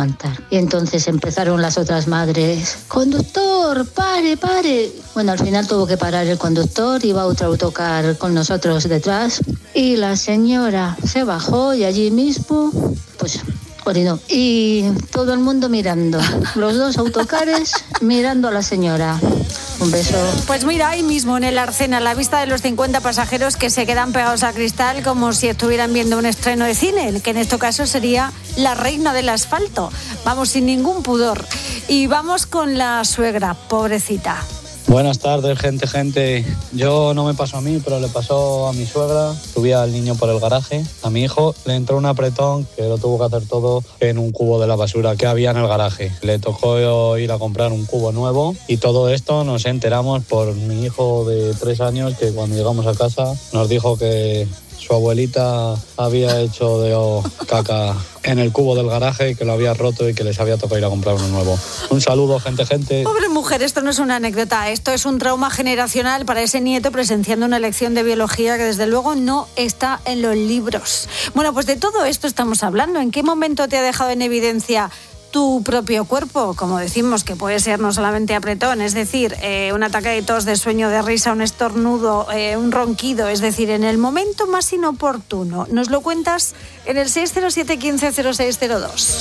Y entonces empezaron las otras madres, conductor, pare. Bueno, al final tuvo que parar el conductor, iba otro autocar con nosotros detrás y la señora se bajó y allí mismo pues orinó. Y todo el mundo mirando, los 2 autocares mirando a la señora. Un beso. Pues mira, ahí mismo en el arcén, a la vista de los 50 pasajeros que se quedan pegados al cristal como si estuvieran viendo un estreno de cine, que en este caso sería La reina del asfalto. Vamos sin ningún pudor. Y vamos con la suegra, pobrecita. Buenas tardes, gente. Yo no me pasó a mí, pero le pasó a mi suegra. Subía al niño por el garaje. A mi hijo le entró un apretón que lo tuvo que hacer todo en un cubo de la basura que había en el garaje. Le tocó ir a comprar un cubo nuevo y todo esto nos enteramos por mi hijo de 3 años, que cuando llegamos a casa nos dijo que su abuelita había hecho caca en el cubo del garaje, que lo había roto y que les había tocado ir a comprar uno nuevo. Un saludo, gente. Pobre mujer, esto no es una anécdota, esto es un trauma generacional para ese nieto presenciando una lección de biología que desde luego no está en los libros. Bueno, pues de todo esto estamos hablando. ¿En qué momento te ha dejado en evidencia tu propio cuerpo? Como decimos, que puede ser no solamente apretón, es decir, un ataque de tos, de sueño, de risa, un estornudo, un ronquido, es decir, en el momento más inoportuno. Nos lo cuentas en el 607 15 0602.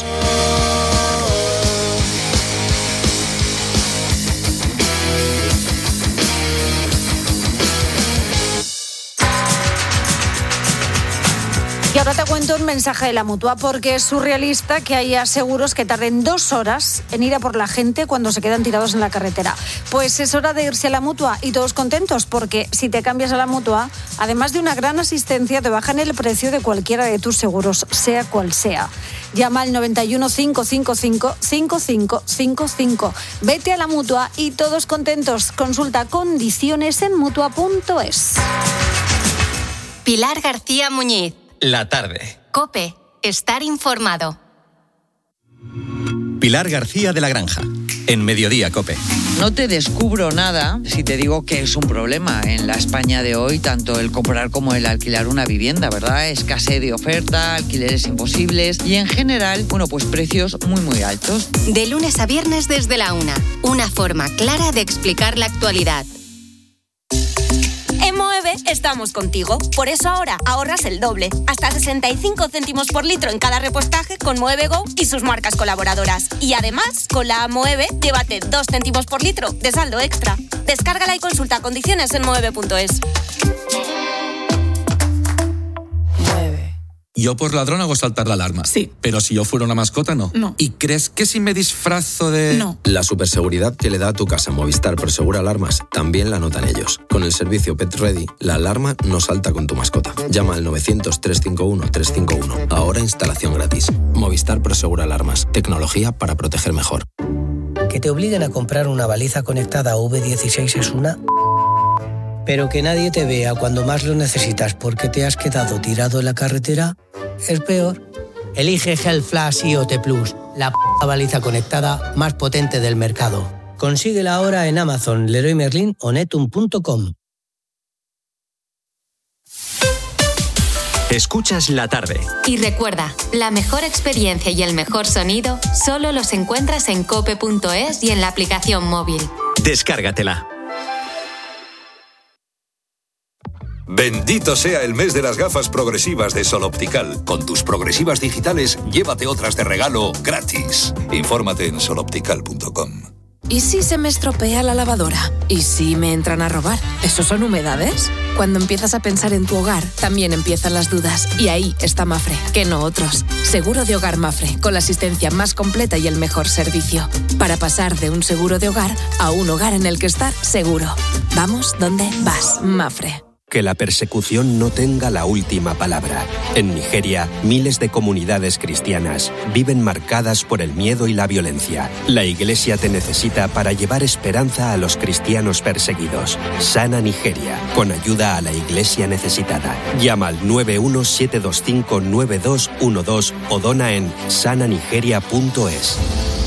Y ahora te cuento un mensaje de la Mutua, porque es surrealista que haya seguros que tarden 2 horas en ir a por la gente cuando se quedan tirados en la carretera. Pues es hora de irse a la Mutua y todos contentos, porque si te cambias a la Mutua, además de una gran asistencia, te bajan el precio de cualquiera de tus seguros, sea cual sea. Llama al 91 555 5555. Vete a la Mutua y todos contentos. Consulta condiciones en Mutua.es. Pilar García Muñiz. La tarde. COPE. Estar informado. Pilar García de la Granja. En Mediodía COPE. No te descubro nada si te digo que es un problema en la España de hoy, tanto el comprar como el alquilar una vivienda, ¿verdad? Escasez de oferta, alquileres imposibles y en general, pues precios muy altos. De lunes a viernes desde la 1. Una forma clara de explicar la actualidad. En MOVE estamos contigo. Por eso ahora ahorras el doble, hasta 65 céntimos por litro en cada repostaje con MOVE Go y sus marcas colaboradoras. Y además, con la MOVE, llévate 2 céntimos por litro de saldo extra. Descárgala y consulta condiciones en moeve.es. Yo por ladrón hago saltar la alarma. Sí. Pero si yo fuera una mascota, no. No. ¿Y crees que si me disfrazo de...? No. La superseguridad que le da a tu casa Movistar Prosegura Alarmas también la notan ellos. Con el servicio Pet Ready, la alarma no salta con tu mascota. Llama al 900-351-351. Ahora instalación gratis. Movistar Prosegura Alarmas. Tecnología para proteger mejor. Que te obliguen a comprar una baliza conectada V16 es una... Pero que nadie te vea cuando más lo necesitas porque te has quedado tirado en la carretera es peor. Elige Health Flash IoT Plus, la baliza conectada más potente del mercado. Consíguela ahora en Amazon, Leroy Merlin o netum.com. Escuchas la tarde. Y recuerda, la mejor experiencia y el mejor sonido solo los encuentras en cope.es y en la aplicación móvil. Descárgatela. Bendito sea el mes de las gafas progresivas de Sol Optical. Con tus progresivas digitales, llévate otras de regalo gratis. Infórmate en soloptical.com. ¿Y si se me estropea la lavadora? ¿Y si me entran a robar? ¿Eso son humedades? Cuando empiezas a pensar en tu hogar, también empiezan las dudas. Y ahí está Mafre, que no otros. Seguro de hogar Mafre, con la asistencia más completa y el mejor servicio. Para pasar de un seguro de hogar a un hogar en el que estar seguro. Vamos donde vas, Mafre. Que la persecución no tenga la última palabra. En Nigeria, miles de comunidades cristianas viven marcadas por el miedo y la violencia. La Iglesia te necesita para llevar esperanza a los cristianos perseguidos. Sana Nigeria, con ayuda a la Iglesia necesitada. Llama al 917259212 o dona en sananigeria.es.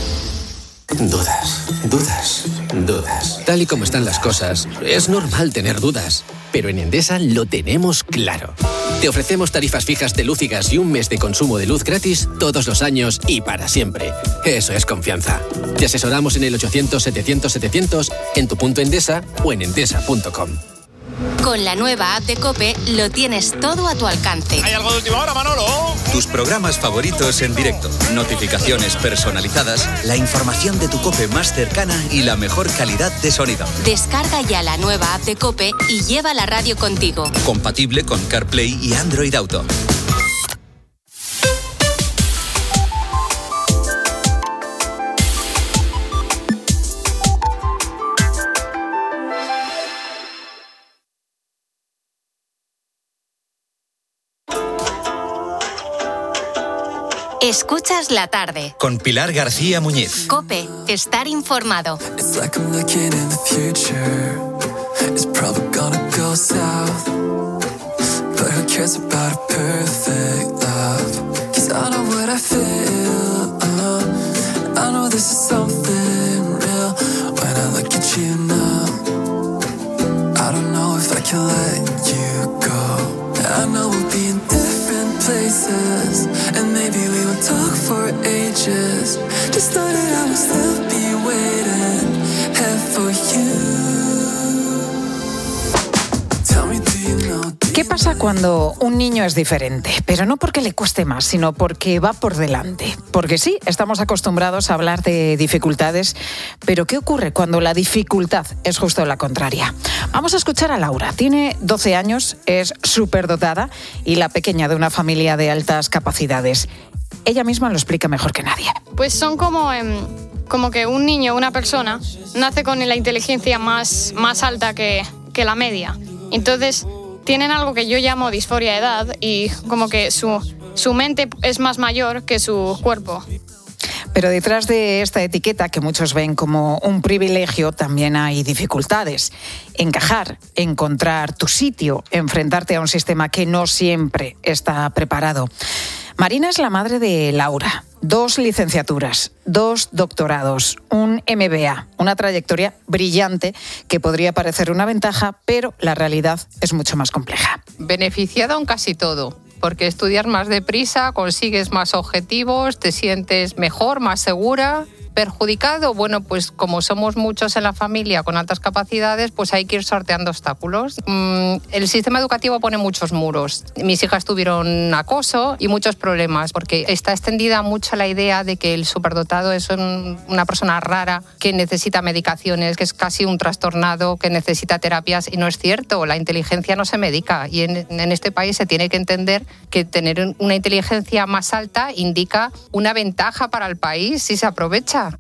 Dudas. Tal y como están las cosas, es normal tener dudas. Pero en Endesa lo tenemos claro. Te ofrecemos tarifas fijas de luz y gas y un mes de consumo de luz gratis todos los años y para siempre. Eso es confianza. Te asesoramos en el 800-700-700, en tu punto Endesa o en endesa.com. Con la nueva app de COPE lo tienes todo a tu alcance. ¿Hay algo de última hora, Manolo? Tus programas favoritos en directo, notificaciones personalizadas, la información de tu COPE más cercana y la mejor calidad de sonido. Descarga ya la nueva app de COPE y lleva la radio contigo. Compatible con CarPlay y Android Auto. Escuchas la tarde. Con Pilar García Muñiz. COPE, estar informado. It's like I'm looking in the future. It's probably gonna go south. But who cares about a perfect love? 'Cause I know what I feel. I know this is something real. When I look at you now, I don't know if I can let you go. I know we'll be in different places, and maybe we will talk for ages. Just know that I will still be waiting here for you. Tell me, do you know? ¿Qué pasa cuando un niño es diferente? Pero no porque le cueste más, sino porque va por delante. Porque sí, estamos acostumbrados a hablar de dificultades, pero ¿qué ocurre cuando la dificultad es justo la contraria? Vamos a escuchar a Laura. Tiene 12 años, es superdotada y la pequeña de una familia de altas capacidades. Ella misma lo explica mejor que nadie. Pues son como que un niño, una persona, nace con la inteligencia más alta que la media. Entonces tienen algo que yo llamo disforia de edad y como que su mente es más mayor que su cuerpo. Pero detrás de esta etiqueta, que muchos ven como un privilegio, también hay dificultades. Encajar, encontrar tu sitio, enfrentarte a un sistema que no siempre está preparado. Marina es la madre de Laura. 2 licenciaturas, 2 doctorados, un MBA, una trayectoria brillante que podría parecer una ventaja, pero la realidad es mucho más compleja. Beneficiada en casi todo, porque estudias más deprisa, consigues más objetivos, te sientes mejor, más segura, perjudicado? Bueno, pues como somos muchos en la familia con altas capacidades, pues hay que ir sorteando obstáculos. El sistema educativo pone muchos muros. Mis hijas tuvieron acoso y muchos problemas, porque está extendida mucho la idea de que el superdotado es una persona rara que necesita medicaciones, que es casi un trastornado, que necesita terapias, y no es cierto. La inteligencia no se medica, y en este país se tiene que entender que tener una inteligencia más alta indica una ventaja para el país si se aprovecha.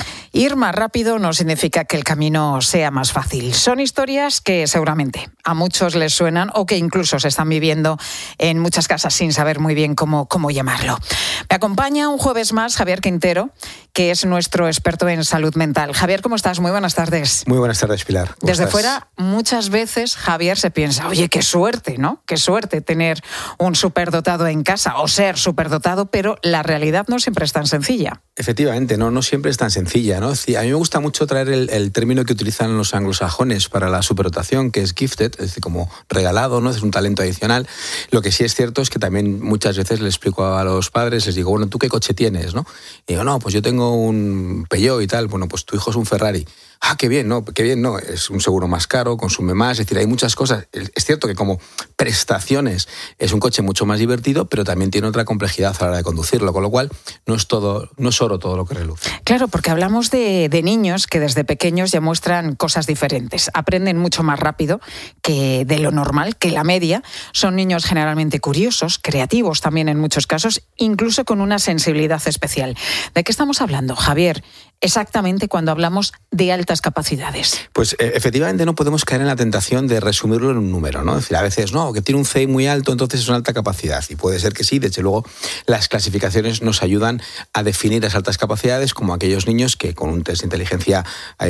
Ir más rápido no significa que el camino sea más fácil. Son historias que seguramente a muchos les suenan o que incluso se están viviendo en muchas casas sin saber muy bien cómo llamarlo. Me acompaña un jueves más Javier Quintero, que es nuestro experto en salud mental. Javier, ¿cómo estás? Muy buenas tardes. Muy buenas tardes, Pilar. Desde fuera, muchas veces, Javier, se piensa, oye, qué suerte, ¿no? Qué suerte tener un superdotado en casa o ser superdotado, pero la realidad no siempre es tan sencilla. Efectivamente, no siempre es tan sencilla, ¿no? A mí me gusta mucho traer el término que utilizan los anglosajones para la superdotación, que es gifted, es decir, como regalado, ¿no? Es un talento adicional. Lo que sí es cierto es que también muchas veces les explico a los padres, les digo, bueno, ¿tú qué coche tienes, no? Y digo, no, pues yo tengo un Peugeot y tal. Bueno, pues tu hijo es un Ferrari. Ah, qué bien, no, es un seguro más caro, consume más, es decir, hay muchas cosas. Es cierto que como prestaciones es un coche mucho más divertido, pero también tiene otra complejidad a la hora de conducirlo, con lo cual no es oro todo lo que reluce. Claro, porque hablamos de niños que desde pequeños ya muestran cosas diferentes, aprenden mucho más rápido que de lo normal, que la media. Son niños generalmente curiosos, creativos también en muchos casos, incluso con una sensibilidad especial. ¿De qué estamos hablando, Javier? Exactamente cuando hablamos de altas capacidades. Pues efectivamente no podemos caer en la tentación de resumirlo en un número, ¿no? Es decir, a veces no, que tiene un CI muy alto, entonces es una alta capacidad. Y puede ser que sí, desde luego las clasificaciones nos ayudan a definir las altas capacidades como aquellos niños que con un test de inteligencia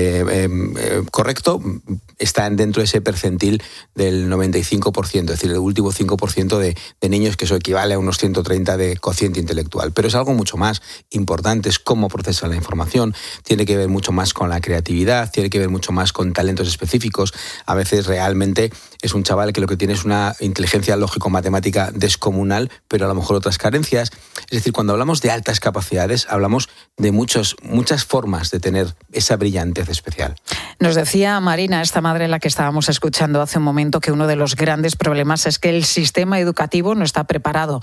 correcto están dentro de ese percentil del 95%, es decir, el último 5% de niños, que eso equivale a unos 130 de cociente intelectual. Pero es algo mucho más importante, es cómo procesan la información. Tiene que ver mucho más con la creatividad, tiene que ver mucho más con talentos específicos. A veces realmente es un chaval que lo que tiene es una inteligencia lógico-matemática descomunal, pero a lo mejor otras carencias. Es decir, cuando hablamos de altas capacidades, hablamos de muchas formas de tener esa brillantez especial. Nos decía Marina, esta madre la que estábamos escuchando hace un momento, que uno de los grandes problemas es que el sistema educativo no está preparado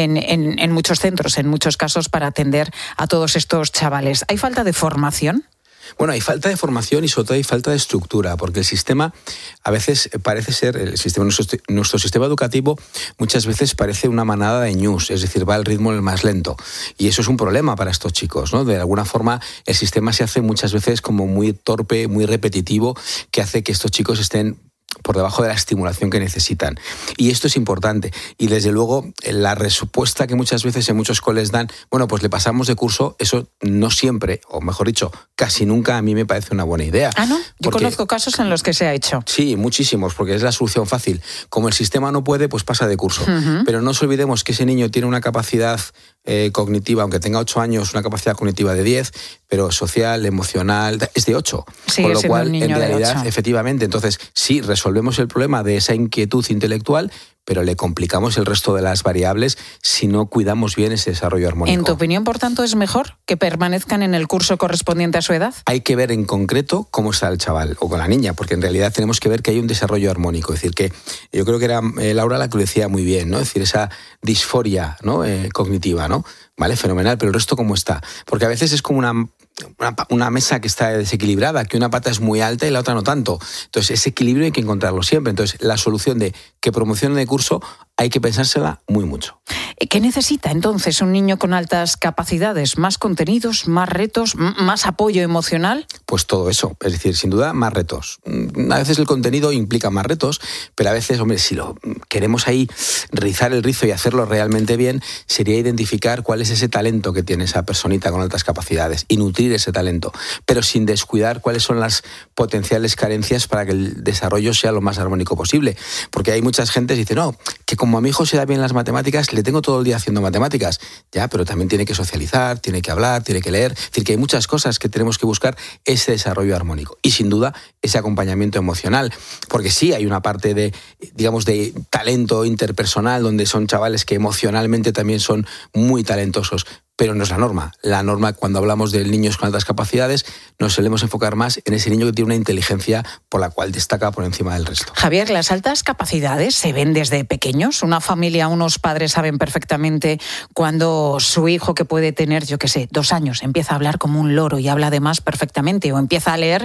en muchos centros, en muchos casos, para atender a todos estos chavales. ¿Hay falta de formación? Bueno, hay falta de formación y sobre todo hay falta de estructura, porque el sistema a veces parece ser, nuestro sistema educativo muchas veces parece una manada de ñus, es decir, va al ritmo el más lento. Y eso es un problema para estos chicos, ¿no? De alguna forma el sistema se hace muchas veces como muy torpe, muy repetitivo, que hace que estos chicos estén por debajo de la estimulación que necesitan. Y esto es importante. Y desde luego, la respuesta que muchas veces en muchos coles dan, bueno, pues le pasamos de curso, eso no siempre, o mejor dicho, casi nunca a mí me parece una buena idea. ¿Ah, no? Yo conozco casos en los que se ha hecho. Sí, muchísimos, porque es la solución fácil. Como el sistema no puede, pues pasa de curso. Uh-huh. Pero no nos olvidemos que ese niño tiene una capacidad cognitiva, aunque tenga 8 años, una capacidad cognitiva de 10, pero social, emocional, es de 8. Sí, con lo cual, en de realidad, efectivamente, entonces sí, resolvemos el problema de esa inquietud intelectual, pero le complicamos el resto de las variables si no cuidamos bien ese desarrollo armónico. ¿En tu opinión, por tanto, es mejor que permanezcan en el curso correspondiente a su edad? Hay que ver en concreto cómo está el chaval o con la niña, porque en realidad tenemos que ver que hay un desarrollo armónico. Es decir, que yo creo que era Laura la que lo decía muy bien, ¿no? Es decir, esa disforia, ¿no? Cognitiva, ¿no? Vale, fenomenal, pero el resto ¿cómo está? Porque a veces es como una mesa que está desequilibrada, que una pata es muy alta y la otra no tanto. Entonces, ese equilibrio hay que encontrarlo siempre. Entonces, la solución de que promocionen de curso hay que pensársela muy mucho. ¿Qué necesita entonces un niño con altas capacidades? ¿Más contenidos, más retos, más apoyo emocional? Pues todo eso, es decir, sin duda más retos. A veces el contenido implica más retos, pero a veces, hombre, si lo queremos ahí rizar el rizo y hacerlo realmente bien, sería identificar cuál es ese talento que tiene esa personita con altas capacidades y nutrir ese talento, pero sin descuidar cuáles son las potenciales carencias para que el desarrollo sea lo más armónico posible. Porque hay muchas gentes que dicen, no, que como a mi hijo se da bien las matemáticas, le tengo todo el día haciendo matemáticas. Ya, pero también tiene que socializar, tiene que hablar, tiene que leer. Es decir, que hay muchas cosas que tenemos que buscar ese desarrollo armónico. Y sin duda, ese acompañamiento emocional. Porque sí hay una parte de, digamos, de talento interpersonal, donde son chavales que emocionalmente también son muy talentosos. pero no es la norma. La norma, cuando hablamos de niños con altas capacidades, nos solemos enfocar más en ese niño que tiene una inteligencia por la cual destaca por encima del resto. Javier, ¿las altas capacidades se ven desde pequeños? Una familia, unos padres saben perfectamente cuando su hijo, que puede tener, 2 años, empieza a hablar como un loro y habla además perfectamente, o empieza a leer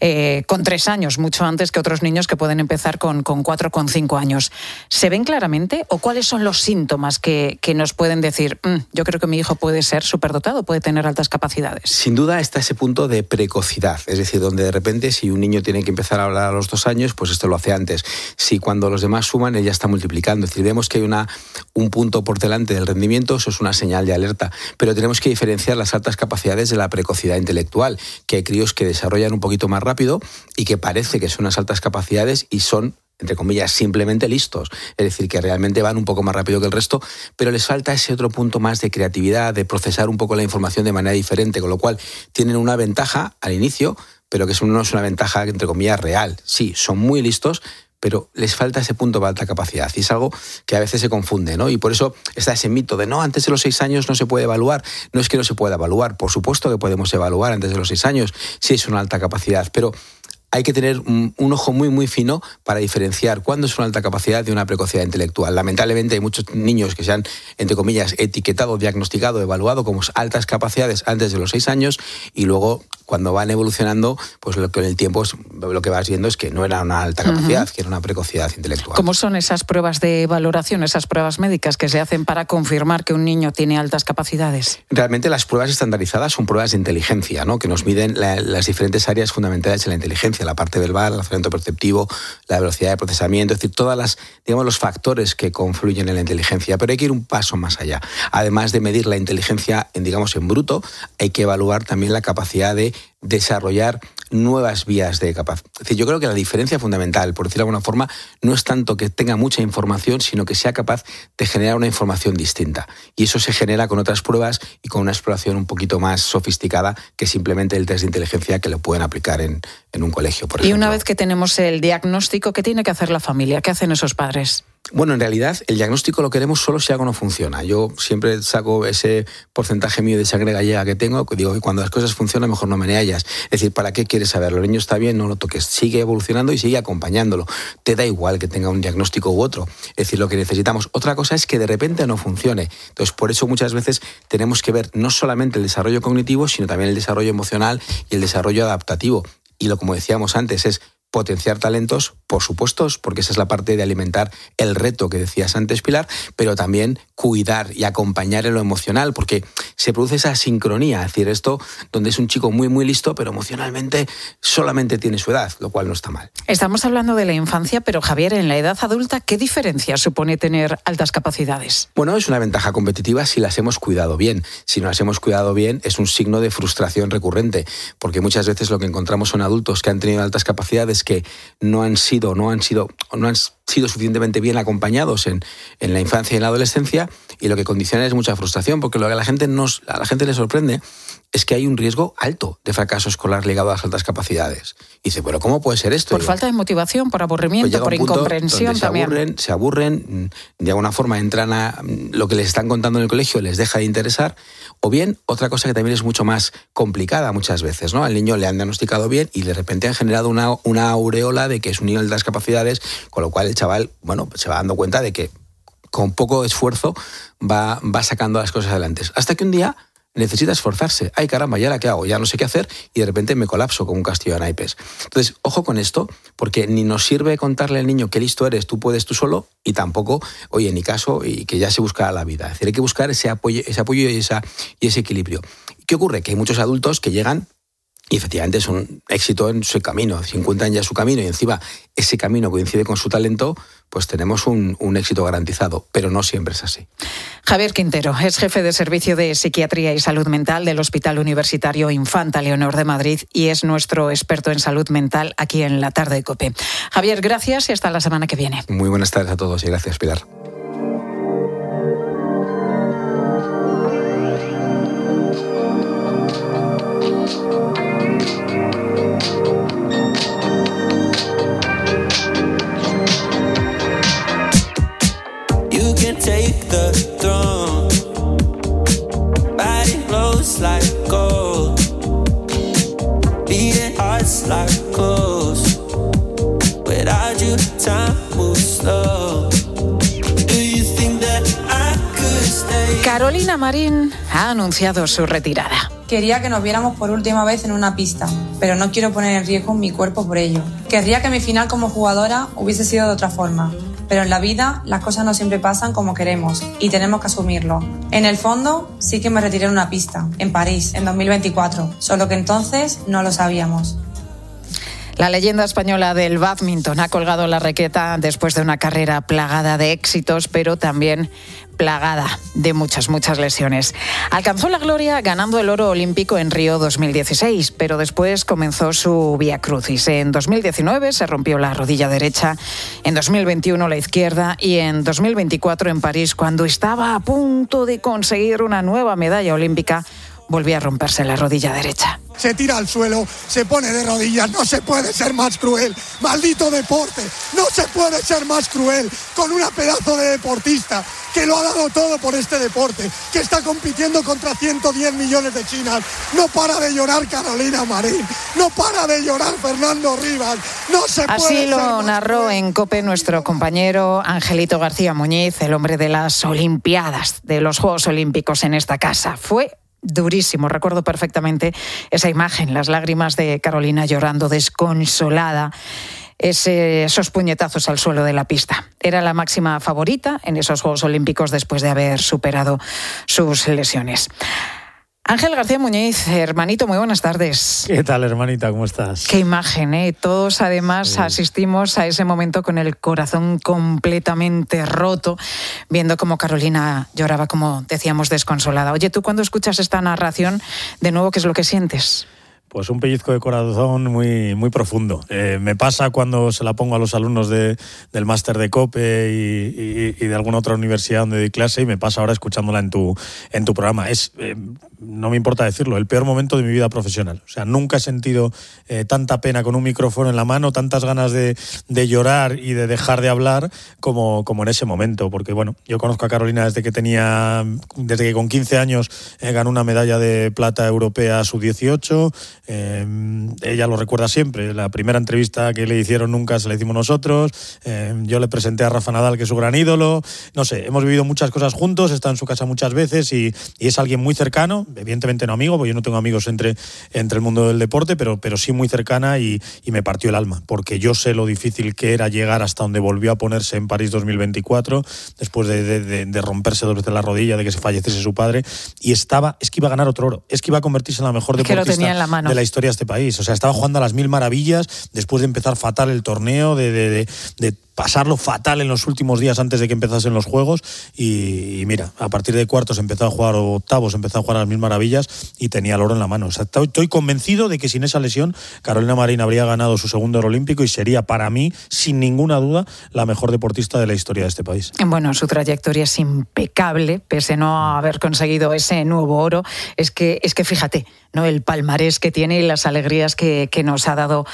con 3 años, mucho antes que otros niños que pueden empezar con 4 o con 5 años. ¿Se ven claramente o cuáles son los síntomas que nos pueden decir, yo creo que mi hijo puede ser superdotado, puede tener altas capacidades? Sin duda está ese punto de precocidad, es decir, donde de repente si un niño tiene que empezar a hablar a los 2 años, pues esto lo hace antes. Si cuando los demás suman, él ya está multiplicando. Es decir, vemos que hay un punto por delante del rendimiento, eso es una señal de alerta. Pero tenemos que diferenciar las altas capacidades de la precocidad intelectual, que hay críos que desarrollan un poquito más rápido y que parece que son unas altas capacidades y son, entre comillas, simplemente listos. Es decir, que realmente van un poco más rápido que el resto, pero les falta ese otro punto más de creatividad, de procesar un poco la información de manera diferente, con lo cual tienen una ventaja al inicio, pero que no es una ventaja, entre comillas, real. Sí, son muy listos, pero les falta ese punto de alta capacidad. Y es algo que a veces se confunde, ¿no? Y por eso está ese mito de, no, antes de los 6 años no se puede evaluar. No es que no se pueda evaluar, por supuesto que podemos evaluar antes de los 6 años, si es una alta capacidad, pero hay que tener un ojo muy, muy fino para diferenciar cuándo es una alta capacidad de una precocidad intelectual. Lamentablemente hay muchos niños que se han, entre comillas, etiquetado, diagnosticado, evaluado como altas capacidades antes de los 6 años y luego, cuando van evolucionando, pues con el tiempo lo que vas viendo es que no era una alta capacidad, que era una precocidad intelectual. ¿Cómo son esas pruebas de valoración, esas pruebas médicas que se hacen para confirmar que un niño tiene altas capacidades? Realmente las pruebas estandarizadas son pruebas de inteligencia, ¿no? Que nos miden las diferentes áreas fundamentales de la inteligencia, la parte verbal, el razonamiento perceptivo, la velocidad de procesamiento, es decir, todas los factores que confluyen en la inteligencia. Pero hay que ir un paso más allá. Además de medir la inteligencia en bruto, hay que evaluar también la capacidad de desarrollar nuevas vías de capacidad. Es decir, yo creo que la diferencia fundamental, por decirlo de alguna forma, no es tanto que tenga mucha información, sino que sea capaz de generar una información distinta. Y eso se genera con otras pruebas y con una exploración un poquito más sofisticada que simplemente el test de inteligencia que lo pueden aplicar en un colegio, por ejemplo. Y una vez que tenemos el diagnóstico, ¿qué tiene que hacer la familia? ¿Qué hacen esos padres? Bueno, en realidad el diagnóstico lo queremos solo si algo no funciona. Yo siempre saco ese porcentaje mío de sangre gallega que tengo, que digo que cuando las cosas funcionan mejor no me hallas. Es decir, ¿para qué quieres saberlo? El niño está bien, no lo toques. Sigue evolucionando y sigue acompañándolo. Te da igual que tenga un diagnóstico u otro. Es decir, lo que necesitamos. Otra cosa es que de repente no funcione. Entonces, por eso muchas veces tenemos que ver no solamente el desarrollo cognitivo, sino también el desarrollo emocional y el desarrollo adaptativo. Y como decíamos antes, es potenciar talentos, por supuesto, porque esa es la parte de alimentar el reto que decías antes, Pilar, pero también cuidar y acompañar en lo emocional, porque se produce esa sincronía, es decir, esto donde es un chico muy, muy listo, pero emocionalmente solamente tiene su edad, lo cual no está mal. Estamos hablando de la infancia, pero Javier, en la edad adulta, ¿qué diferencia supone tener altas capacidades? Bueno, es una ventaja competitiva si las hemos cuidado bien. Si no las hemos cuidado bien, es un signo de frustración recurrente, porque muchas veces lo que encontramos son adultos que han tenido altas capacidades que no han sido suficientemente bien acompañados en la infancia y en la adolescencia, y lo que condiciona es mucha frustración, porque lo que a la gente le sorprende es que hay un riesgo alto de fracaso escolar ligado a las altas capacidades. Y dice, bueno, ¿cómo puede ser esto? Por falta de motivación, por aburrimiento, por incomprensión también. Se aburren, de alguna forma entran a lo que les están contando en el colegio, les deja de interesar. O bien, otra cosa que también es mucho más complicada muchas veces, ¿no? Al niño le han diagnosticado bien y de repente han generado una aureola de que es un niño de altas capacidades, con lo cual el chaval, se va dando cuenta de que con poco esfuerzo va sacando las cosas adelante. Hasta que un día necesita esforzarse. Ay, caramba, ¿y ahora qué hago? Ya no sé qué hacer y de repente me colapso como un castillo de naipes. Entonces, ojo con esto, porque ni nos sirve contarle al niño qué listo eres, tú puedes tú solo, y tampoco, oye, ni caso, y que ya se busca la vida. Es decir, hay que buscar ese apoyo y ese equilibrio. ¿Qué ocurre? Que hay muchos adultos que llegan y efectivamente es un éxito en su camino. Si encuentran ya su camino y encima ese camino coincide con su talento, pues tenemos un éxito garantizado, pero no siempre es así. Javier Quintero es jefe de Servicio de Psiquiatría y Salud Mental del Hospital Universitario Infanta Leonor de Madrid y es nuestro experto en salud mental aquí en La Tarde de COPE. Javier, gracias y hasta la semana que viene. Muy buenas tardes a todos y gracias, Pilar. Take the throne, body Carolina Marín ha anunciado su retirada. Quería que nos viéramos por última vez en una pista, pero no quiero poner en riesgo mi cuerpo por ello. Querría que mi final como jugadora hubiese sido de otra forma, pero en la vida las cosas no siempre pasan como queremos y tenemos que asumirlo. En el fondo, sí que me retiré en una pista, en París, en 2024, solo que entonces no lo sabíamos. La leyenda española del bádminton ha colgado la raqueta después de una carrera plagada de éxitos, pero también plagada de muchas lesiones. Alcanzó la gloria ganando el oro olímpico en Río 2016, pero después comenzó su vía crucis. En 2019 se rompió la rodilla derecha, en 2021 la izquierda y en 2024 en París, cuando estaba a punto de conseguir una nueva medalla olímpica, volvió a romperse la rodilla derecha. Se tira al suelo, se pone de rodillas, no se puede ser más cruel, maldito deporte, no se puede ser más cruel con una pedazo de deportista que lo ha dado todo por este deporte, que está compitiendo contra 110 millones de chinas. No para de llorar Carolina Marín, no para de llorar Fernando Rivas, no se puede. Así lo narró en COPE nuestro compañero Angelito García Muñiz, el hombre de las Olimpiadas, de los Juegos Olímpicos en esta casa. Fue durísimo, recuerdo perfectamente esa imagen, las lágrimas de Carolina llorando desconsolada, esos puñetazos al suelo de la pista. Era la máxima favorita en esos Juegos Olímpicos después de haber superado sus lesiones. Ángel García Muñiz, hermanito, muy buenas tardes. ¿Qué tal, hermanita? ¿Cómo estás? Qué imagen, ¿eh? Todos además asistimos a ese momento con el corazón completamente roto, viendo cómo Carolina lloraba, como decíamos, desconsolada. Oye, tú cuando escuchas esta narración, de nuevo, ¿qué es lo que sientes? Pues un pellizco de corazón muy profundo. Me pasa cuando se la pongo a los alumnos del máster de COPE y de alguna otra universidad donde doy clase, y me pasa ahora escuchándola en tu programa. Es, no me importa decirlo, el peor momento de mi vida profesional. O sea, nunca he sentido tanta pena con un micrófono en la mano, tantas ganas de llorar y de dejar de hablar como en ese momento. Porque, bueno, yo conozco a Carolina desde que con 15 años ganó una medalla de plata europea sub-18. Ella lo recuerda siempre. La primera entrevista que le hicieron nunca se la hicimos nosotros. Yo le presenté a Rafa Nadal, que es su gran ídolo. No sé, hemos vivido muchas cosas juntos, he estado en su casa muchas veces y es alguien muy cercano, evidentemente no amigo, porque yo no tengo amigos entre el mundo del deporte, pero sí muy cercana, y me partió el alma, porque yo sé lo difícil que era llegar hasta donde volvió a ponerse en París 2024, después de romperse 2 veces la rodilla, de que se falleciese su padre, y es que iba a ganar otro oro, es que iba a convertirse en la mejor deportista que lo tenía en la mano de la historia de este país. O sea, estaba jugando a las 1000 maravillas después de empezar fatal el torneo, de pasarlo fatal en los últimos días antes de que empezasen los Juegos, y mira, a partir de cuartos empezó a jugar, o octavos empezó a jugar a las 1000 maravillas y tenía el oro en la mano. O sea, estoy convencido de que sin esa lesión Carolina Marín habría ganado su segundo oro olímpico y sería, para mí, sin ninguna duda, la mejor deportista de la historia de este país. Bueno, su trayectoria es impecable, pese a no haber conseguido ese nuevo oro. Es que fíjate, ¿no?, el palmarés que tiene y las alegrías que nos ha dado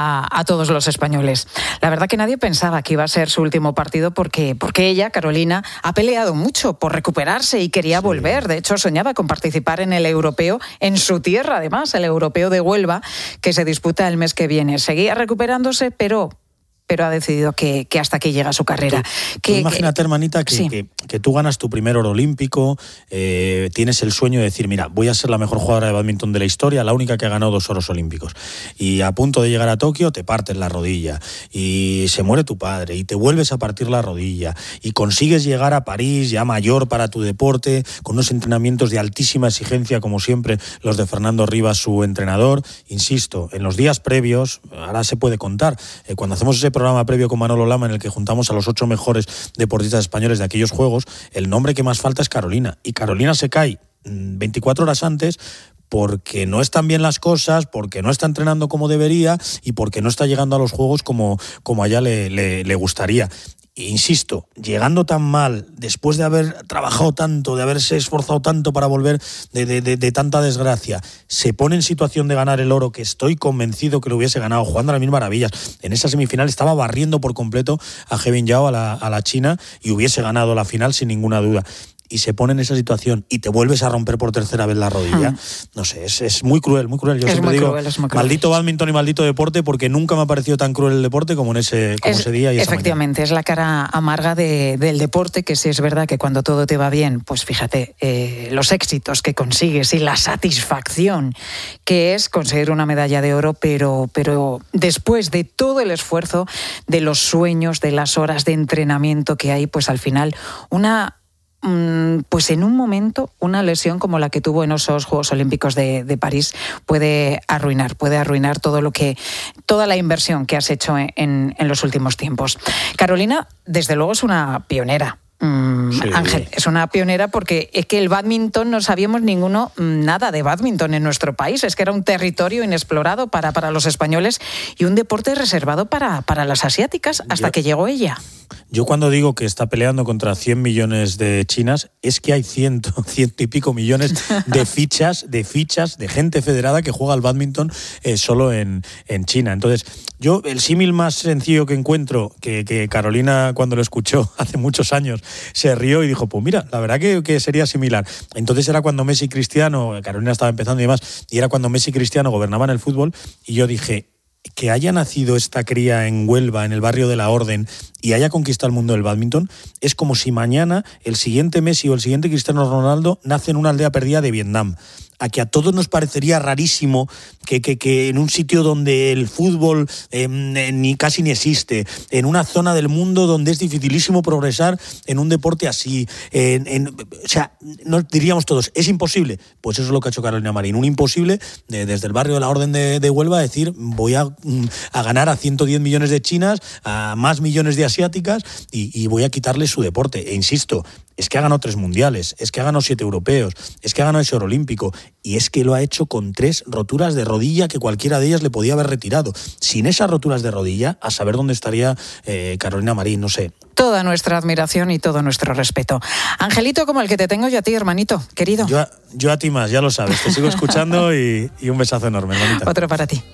a todos los españoles. La verdad que nadie pensaba que iba a ser su último partido, porque ella, Carolina, ha peleado mucho por recuperarse y quería volver. De hecho, soñaba con participar en el europeo, en su tierra además, el europeo de Huelva, que se disputa el mes que viene. Seguía recuperándose, pero ha decidido que hasta aquí llega su carrera. Imagínate, hermanita, que tú ganas tu primer oro olímpico, tienes el sueño de decir, mira, voy a ser la mejor jugadora de bádminton de la historia, la única que ha ganado 2 oros olímpicos. Y a punto de llegar a Tokio te partes la rodilla, y se muere tu padre, y te vuelves a partir la rodilla, y consigues llegar a París ya mayor para tu deporte, con unos entrenamientos de altísima exigencia, como siempre los de Fernando Rivas, su entrenador. Insisto, en los días previos, ahora se puede contar, cuando hacemos ese programa previo con Manolo Lama en el que juntamos a los 8 mejores deportistas españoles de aquellos Juegos, el nombre que más falta es Carolina, y Carolina se cae 24 horas antes porque no están bien las cosas, porque no está entrenando como debería y porque no está llegando a los Juegos como a ella le gustaría. Insisto, llegando tan mal, después de haber trabajado tanto, de haberse esforzado tanto para volver de tanta desgracia, se pone en situación de ganar el oro, que estoy convencido que lo hubiese ganado, jugando a las 1000 maravillas. En esa semifinal estaba barriendo por completo a He Bingao, a la china, y hubiese ganado la final sin ninguna duda. y se pone en esa situación y te vuelves a romper por tercera vez la rodilla, no sé, es muy cruel, muy cruel. Yo siempre digo, maldito bádminton y maldito deporte, porque nunca me ha parecido tan cruel el deporte como ese día y esa efectivamente, mañana. Es la cara amarga del deporte, que sí es verdad que cuando todo te va bien, pues fíjate, los éxitos que consigues y la satisfacción que es conseguir una medalla de oro, pero después de todo el esfuerzo, de los sueños, de las horas de entrenamiento que hay, pues al final pues en un momento una lesión como la que tuvo en esos Juegos Olímpicos de París puede arruinar toda la inversión que has hecho en los últimos tiempos. Carolina, desde luego, es una pionera. Sí. Ángel, es una pionera, porque es que el bádminton no sabíamos ninguno nada de bádminton en nuestro país. Es que era un territorio inexplorado para los españoles y un deporte reservado para las asiáticas hasta que llegó ella. Yo cuando digo que está peleando contra 100 millones de chinas, es que hay ciento y pico millones de fichas de gente federada que juega al bádminton solo en China. Entonces, yo el símil más sencillo que encuentro, que Carolina cuando lo escuchó hace muchos años se rió y dijo, pues mira, la verdad que sería similar. Entonces era cuando Messi y Cristiano, Carolina estaba empezando y demás, y era cuando Messi y Cristiano gobernaban el fútbol, y yo dije, que haya nacido esta cría en Huelva, en el barrio de la Orden, y haya conquistado el mundo del bádminton, es como si mañana el siguiente Messi o el siguiente Cristiano Ronaldo nace en una aldea perdida de Vietnam. A que a todos nos parecería rarísimo que en un sitio donde el fútbol casi ni existe, en una zona del mundo donde es dificilísimo progresar en un deporte así, o sea, nos diríamos todos, ¿es imposible? Pues eso es lo que ha hecho Carolina Marín, un imposible desde el barrio de la Orden de Huelva, decir, voy a ganar a 110 millones de chinas, a más millones de asiáticas, y voy a quitarle su deporte. E insisto, es que ha ganado 3 mundiales, es que ha ganado 7 europeos, es que ha ganado ese oro olímpico, y es que lo ha hecho con 3 roturas de rodilla que cualquiera de ellas le podía haber retirado. Sin esas roturas de rodilla, a saber dónde estaría Carolina Marín, no sé. Toda nuestra admiración y todo nuestro respeto. Angelito, como el que te tengo yo a ti, hermanito, querido. Yo a ti más, ya lo sabes, te sigo escuchando y un besazo enorme, hermanita. Otro para ti.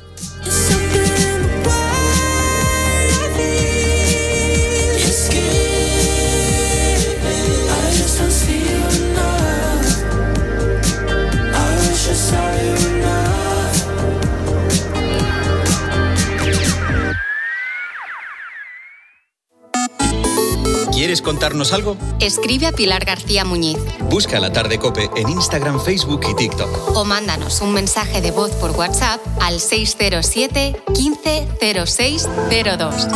¿Quieres contarnos algo? Escribe a Pilar García Muñiz. Busca La Tarde COPE en Instagram, Facebook y TikTok. O mándanos un mensaje de voz por WhatsApp al 607 15 06 02.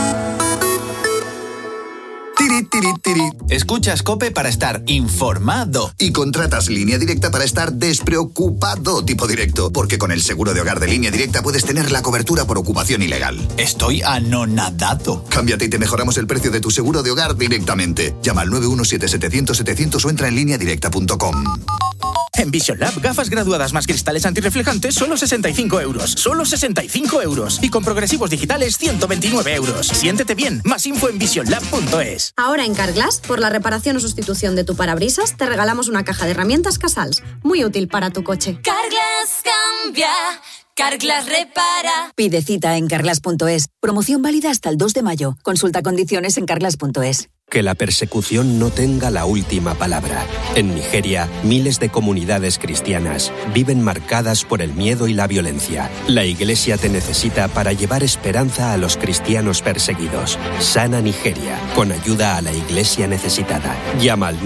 Escuchas COPE para estar informado. Y contratas Línea Directa para estar despreocupado, tipo directo. Porque con el seguro de hogar de Línea Directa puedes tener la cobertura por ocupación ilegal. Estoy anonadado. Cámbiate y te mejoramos el precio de tu seguro de hogar directamente. Llama al 917-700-700 o entra en lineadirecta.com. En Vision Lab, gafas graduadas más cristales antirreflejantes, solo 65 euros. Solo 65 euros. Y con progresivos digitales, 129 euros. Siéntete bien. Más info en visionlab.es. Ahora en Carglass, por la reparación o sustitución de tu parabrisas, te regalamos una caja de herramientas Casals. Muy útil para tu coche. Carglass cambia. Carglass repara. Pide cita en carglass.es. Promoción válida hasta el 2 de mayo. Consulta condiciones en carglass.es. Que la persecución no tenga la última palabra. En Nigeria, miles de comunidades cristianas viven marcadas por el miedo y la violencia. La Iglesia te necesita para llevar esperanza a los cristianos perseguidos. Sana Nigeria, con ayuda a la Iglesia necesitada. Llama al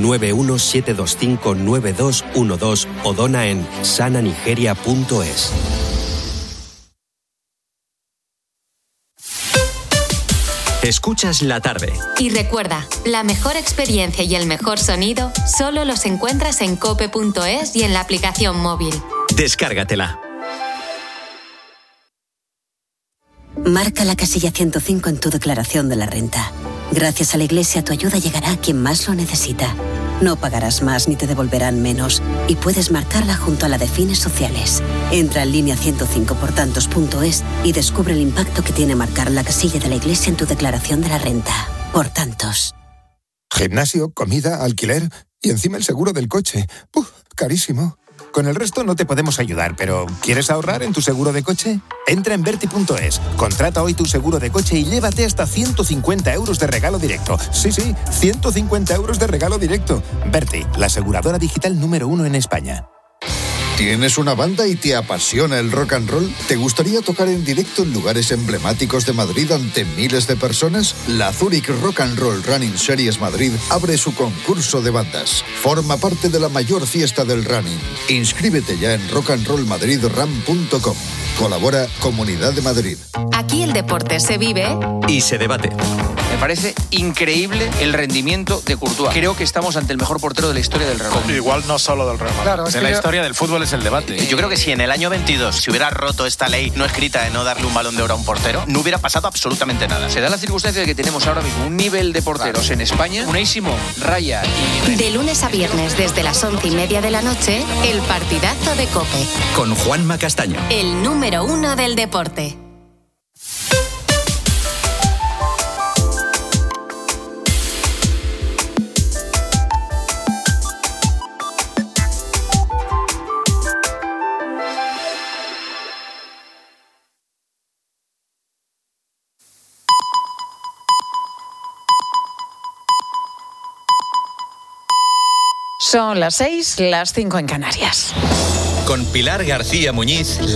917259212 o dona en sananigeria.es. Escuchas La Tarde. Y recuerda, la mejor experiencia y el mejor sonido solo los encuentras en cope.es y en la aplicación móvil. Descárgatela. Marca la casilla 105 en tu declaración de la renta. Gracias a la Iglesia, tu ayuda llegará a quien más lo necesita. No pagarás más ni te devolverán menos. Y puedes marcarla junto a la de fines sociales. Entra en línea105portantos.es y descubre el impacto que tiene marcar la casilla de la Iglesia en tu declaración de la renta. Por tantos. Gimnasio, comida, alquiler y encima el seguro del coche. Carísimo. Con el resto no te podemos ayudar, pero ¿quieres ahorrar en tu seguro de coche? Entra en Verti.es, contrata hoy tu seguro de coche y llévate hasta 150 euros de regalo directo. Sí, 150 euros de regalo directo. Verti, la aseguradora digital número 1 en España. ¿Tienes una banda y te apasiona el rock and roll? ¿Te gustaría tocar en directo en lugares emblemáticos de Madrid ante miles de personas? La Zurich Rock and Roll Running Series Madrid abre su concurso de bandas. Forma parte de la mayor fiesta del running. Inscríbete ya en rockandrollmadridrun.com. Colabora Comunidad de Madrid. Aquí el deporte se vive y se debate. Me parece increíble el rendimiento de Courtois. Creo que estamos ante el mejor portero de la historia del Real Madrid. Igual no solo del Real Madrid. Claro, de la historia del fútbol es el debate. Yo creo que si en el año 22 se hubiera roto esta ley no escrita de no darle un Balón de Oro a un portero, no hubiera pasado absolutamente nada. Se da la circunstancia de que tenemos ahora mismo un nivel de porteros en España. Unai Simón, Raya y... De lunes a viernes desde las 11:30 de la noche, el partidazo de COPE. Con Juanma Castaño. El número 1 del deporte. Son las 6, las 5 en Canarias. Con Pilar García Muñiz.